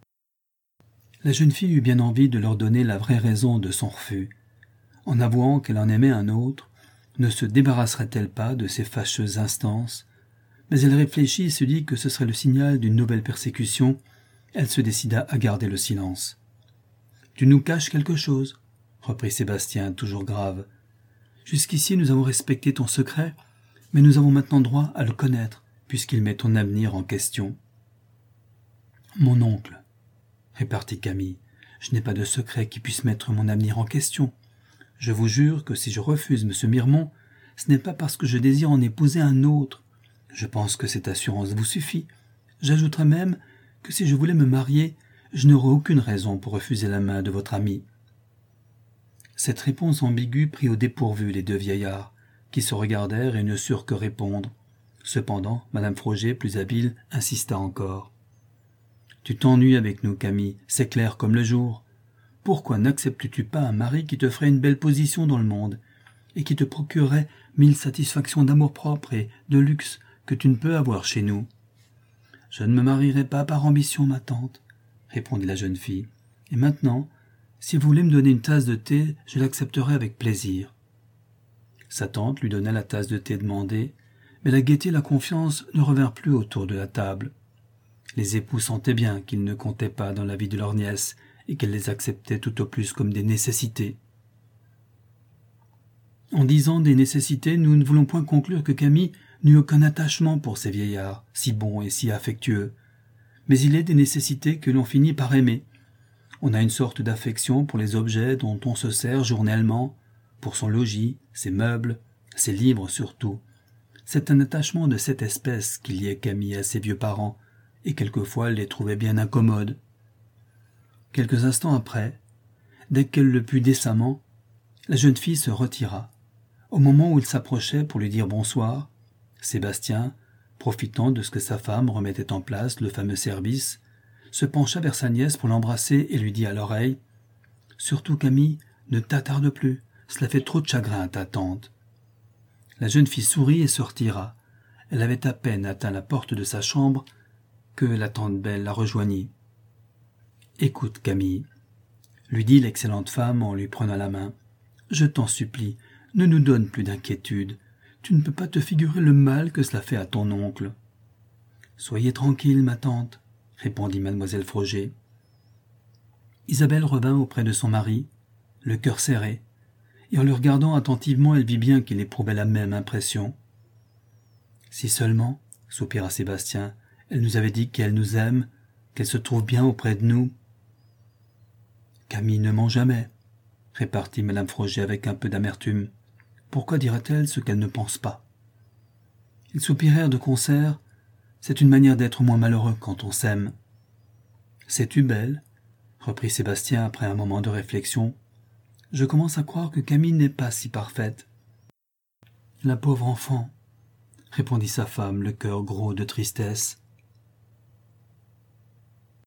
La jeune fille eut bien envie de leur donner la vraie raison de son refus. En avouant qu'elle en aimait un autre, ne se débarrasserait-elle pas de ces fâcheuses instances? mais elle réfléchit et se dit que ce serait le signal d'une nouvelle persécution. Elle se décida à garder le silence. « Tu nous caches quelque chose ?» reprit Sébastien, toujours grave. « Jusqu'ici nous avons respecté ton secret, mais nous avons maintenant droit à le connaître, puisqu'il met ton avenir en question. »« Mon oncle, » répartit Camille, « je n'ai pas de secret qui puisse mettre mon avenir en question. Je vous jure que si je refuse M. Mirmont, ce n'est pas parce que je désire en épouser un autre. Je pense que cette assurance vous suffit. J'ajouterai même que si je voulais me marier, je n'aurais aucune raison pour refuser la main de votre ami. » Cette réponse ambiguë prit au dépourvu les deux vieillards, qui se regardèrent et ne surent que répondre. Cependant, Madame Froger, plus habile, insista encore. « Tu t'ennuies avec nous, Camille, c'est clair comme le jour. Pourquoi n'acceptes-tu pas un mari qui te ferait une belle position dans le monde et qui te procurerait 1000 satisfactions d'amour-propre et de luxe que tu ne peux avoir chez nous ?»« Je ne me marierai pas par ambition, ma tante, » répondit la jeune fille. « Et maintenant, si vous voulez me donner une tasse de thé, je l'accepterai avec plaisir. » Sa tante lui donna la tasse de thé demandée, mais la gaieté et la confiance ne revinrent plus autour de la table. Les époux sentaient bien qu'ils ne comptaient pas dans la vie de leur nièce et qu'elle les acceptait tout au plus comme des nécessités. En disant des nécessités, nous ne voulons point conclure que Camille n'eut aucun attachement pour ces vieillards, si bons et si affectueux. Mais il est des nécessités que l'on finit par aimer. On a une sorte d'affection pour les objets dont on se sert journellement, pour son logis, ses meubles, ses livres surtout. C'est un attachement de cette espèce qui liait Camille à ses vieux parents, et quelquefois elle les trouvait bien incommodes. Quelques instants après, dès qu'elle le put décemment, la jeune fille se retira. Au moment où il s'approchait pour lui dire bonsoir, Sébastien, profitant de ce que sa femme remettait en place le fameux service, se pencha vers sa nièce pour l'embrasser et lui dit à l'oreille « Surtout, Camille, ne t'attarde plus, cela fait trop de chagrin à ta tante. » La jeune fille sourit et se retira. Elle avait à peine atteint la porte de sa chambre que la tante Belle la rejoignit. « Écoute, Camille, » lui dit l'excellente femme en lui prenant la main, « je t'en supplie, ne nous donne plus d'inquiétude. Tu ne peux pas te figurer le mal que cela fait à ton oncle. »« Soyez tranquille, ma tante, » répondit mademoiselle Froger. Isabelle revint auprès de son mari, le cœur serré, et en le regardant attentivement, elle vit bien qu'il éprouvait la même impression. « Si seulement, » soupira Sébastien, « elle nous avait dit qu'elle nous aime, qu'elle se trouve bien auprès de nous. »« Camille ne ment jamais, » répartit madame Froger avec un peu d'amertume. « Pourquoi dirait-elle ce qu'elle ne pense pas ?» Ils soupirèrent de concert. C'est une manière d'être moins malheureux quand on s'aime. « Sais-tu, Belle, » reprit Sébastien après un moment de réflexion, « je commence à croire que Camille n'est pas si parfaite. »« La pauvre enfant, » répondit sa femme, le cœur gros de tristesse.